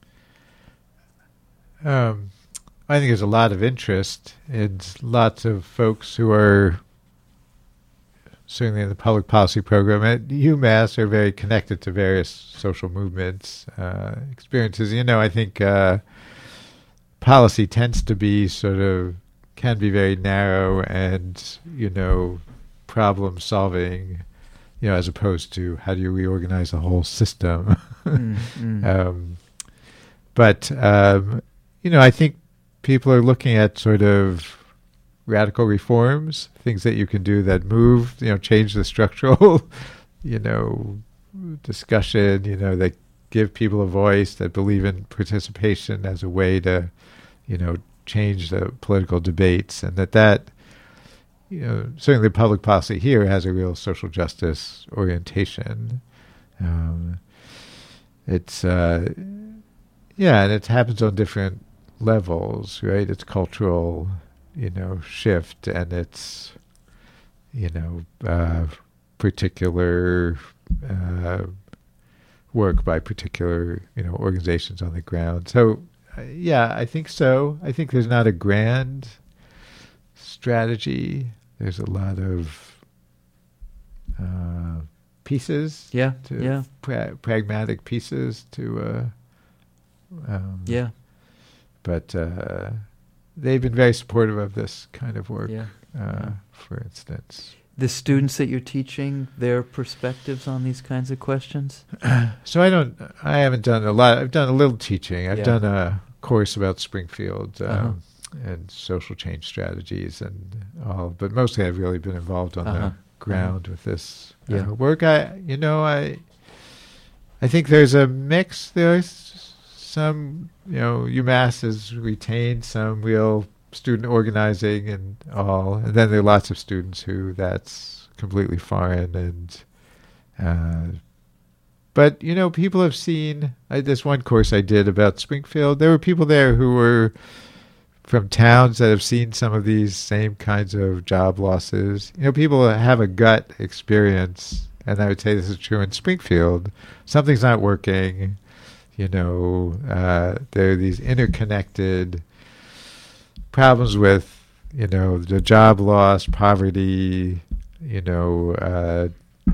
Speaker 3: Um, I think there's a lot of interest in lots of folks who are certainly in the public policy program at UMass are very connected to various social movements, uh, experiences. You know, I think uh, policy tends to be sort of can be very narrow and, you know, problem solving, you know, as opposed to how do you reorganize the whole system.
Speaker 2: mm, mm.
Speaker 3: Um, but, um, you know, I think people are looking at sort of radical reforms, things that you can do that move, you know, change the structural, you know, discussion, you know, that give people a voice, that believe in participation as a way to, you know, change the political debates, and that that, you know, certainly public policy here has a real social justice orientation. Um, it's, uh, yeah, and it happens on different levels, right? It's cultural, you know, shift, and it's, you know, uh, particular uh, work by particular, you know, organizations on the ground. So, uh, yeah, I think so. I think there's not a grand strategy. There's a lot of uh, pieces.
Speaker 2: Yeah,
Speaker 3: to
Speaker 2: yeah.
Speaker 3: Pra- pragmatic pieces to. Uh, um,
Speaker 2: yeah.
Speaker 3: But uh, they've been very supportive of this kind of work.
Speaker 2: Yeah.
Speaker 3: Uh,
Speaker 2: yeah.
Speaker 3: For instance,
Speaker 2: the students that you're teaching, their perspectives on these kinds of questions.
Speaker 3: So I don't. I haven't done a lot. I've done a little teaching. I've
Speaker 2: Yeah.
Speaker 3: done a course about Springfield um,
Speaker 2: Uh-huh.
Speaker 3: and social change strategies and all. But mostly, I've really been involved on
Speaker 2: Uh-huh.
Speaker 3: the ground with this uh,
Speaker 2: Yeah.
Speaker 3: work. I, you know, I. I think there's a mix. There's some, you know, UMass has retained some real student organizing and all, and then there are lots of students who that's completely foreign. And uh, but you know, people have seen I, this one course I did about Springfield. There were people there who were from towns that have seen some of these same kinds of job losses. You know, people have a gut experience and I would say this is true in Springfield, something's not working. You know, uh, there are these interconnected problems with, you know, the job loss, poverty, you know, uh,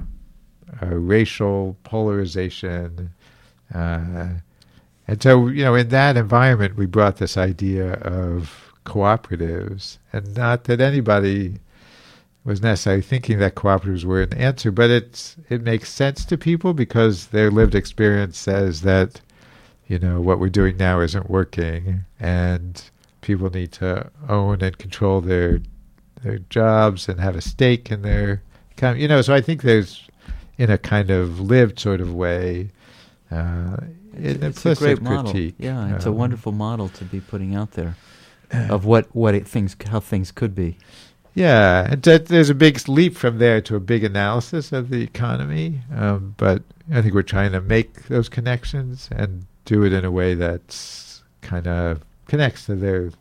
Speaker 3: uh, racial polarization. Uh, and so, you know, in that environment, we brought this idea of cooperatives, and not that anybody was necessarily thinking that cooperatives were an answer, but it's it makes sense to people because their lived experience says that, you know, what we're doing now isn't working, and people need to own and control their their jobs and have a stake in their, you know. So I think there's, in a kind of lived sort of way, uh, an
Speaker 2: it's a
Speaker 3: implicit
Speaker 2: great model.
Speaker 3: critique.
Speaker 2: Yeah, it's
Speaker 3: um,
Speaker 2: a wonderful model to be putting out there of what what it, things how things could be.
Speaker 3: Yeah, and that there's a big leap from there to a big analysis of the economy, um, but I think we're trying to make those connections and do it in a way that's kind of connects to their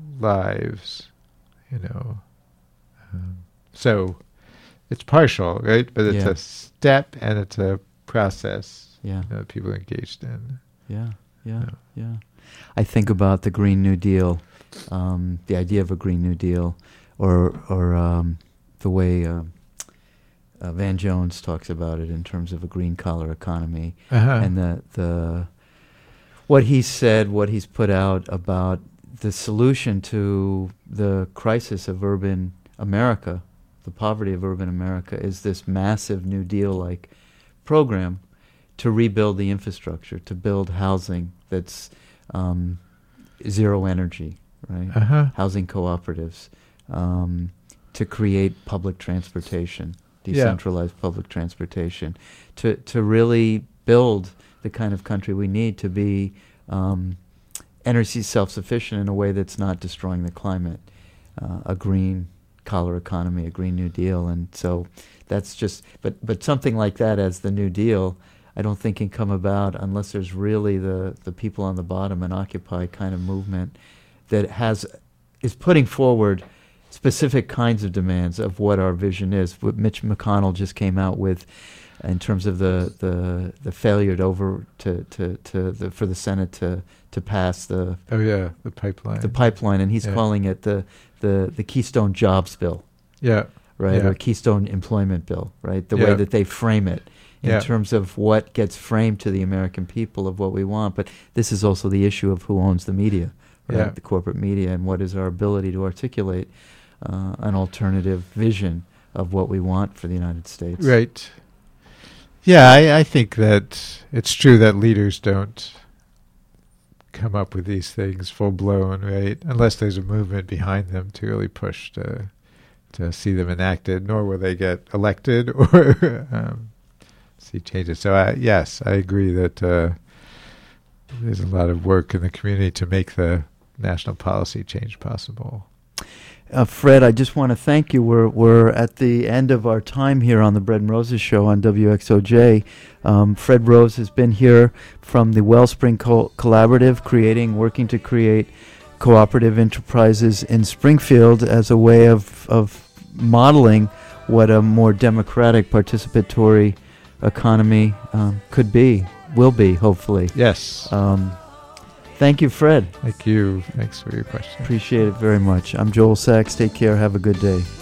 Speaker 3: lives, you know. Um, so it's partial, right? But it's
Speaker 2: Yeah.
Speaker 3: a step and it's a process
Speaker 2: Yeah.
Speaker 3: that people are engaged in.
Speaker 2: Yeah, yeah,
Speaker 3: Yeah.
Speaker 2: yeah. I think about the Green New Deal, um, the idea of a Green New Deal, or or um, the way uh, uh, Van Jones talks about it in terms of a green collar economy,
Speaker 3: Uh-huh.
Speaker 2: and the the what he said, what he's put out about the solution to the crisis of urban America, the poverty of urban America, is this massive New Deal-like program to rebuild the infrastructure, to build housing that's um, zero energy, right?
Speaker 3: Uh-huh.
Speaker 2: Housing cooperatives, um, to create public transportation,
Speaker 3: Yeah.
Speaker 2: decentralized public transportation, to to really build the kind of country we need to be um, energy self-sufficient in a way that's not destroying the climate, uh, a green collar economy, a Green New Deal. And so that's just, but but something like that as the New Deal, I don't think can come about unless there's really the, the people on the bottom and Occupy kind of movement that has is putting forward specific kinds of demands of what our vision is. What Mitch McConnell just came out with in terms of the, the, the failure to over to, to, to the, for the Senate to, to pass the
Speaker 3: Oh yeah, the pipeline.
Speaker 2: the pipeline, and he's
Speaker 3: Yeah.
Speaker 2: calling it the, the, the Keystone Jobs Bill,
Speaker 3: Yeah.
Speaker 2: right,
Speaker 3: Yeah.
Speaker 2: or Keystone Employment Bill, right, the
Speaker 3: Yeah.
Speaker 2: way that they frame it in
Speaker 3: Yeah.
Speaker 2: terms of what gets framed to the American people of what we want. But this is also the issue of who owns the media, right,
Speaker 3: Yeah.
Speaker 2: the corporate media, and what is our ability to articulate uh, an alternative vision of what we want for the United States.
Speaker 3: Right. Yeah, I, I think that it's true that leaders don't come up with these things full blown, right? Unless there's a movement behind them to really push to to see them enacted, nor will they get elected or um, see changes. So I, yes, I agree that uh, there's a lot of work in the community to make the national policy change possible.
Speaker 2: Uh, Fred, I just want to thank you. We're we're at the end of our time here on the Bread and Roses show on W X O J. Um, Fred Rose has been here from the Wellspring Co- Collaborative, creating, working to create cooperative enterprises in Springfield as a way of of modeling what a more democratic, participatory economy um, could be, will be, hopefully.
Speaker 3: Yes.
Speaker 2: Um, thank you, Fred.
Speaker 3: Thank you. Thanks for your question.
Speaker 2: Appreciate it very much. I'm Joel Sachs. Take care. Have a good day.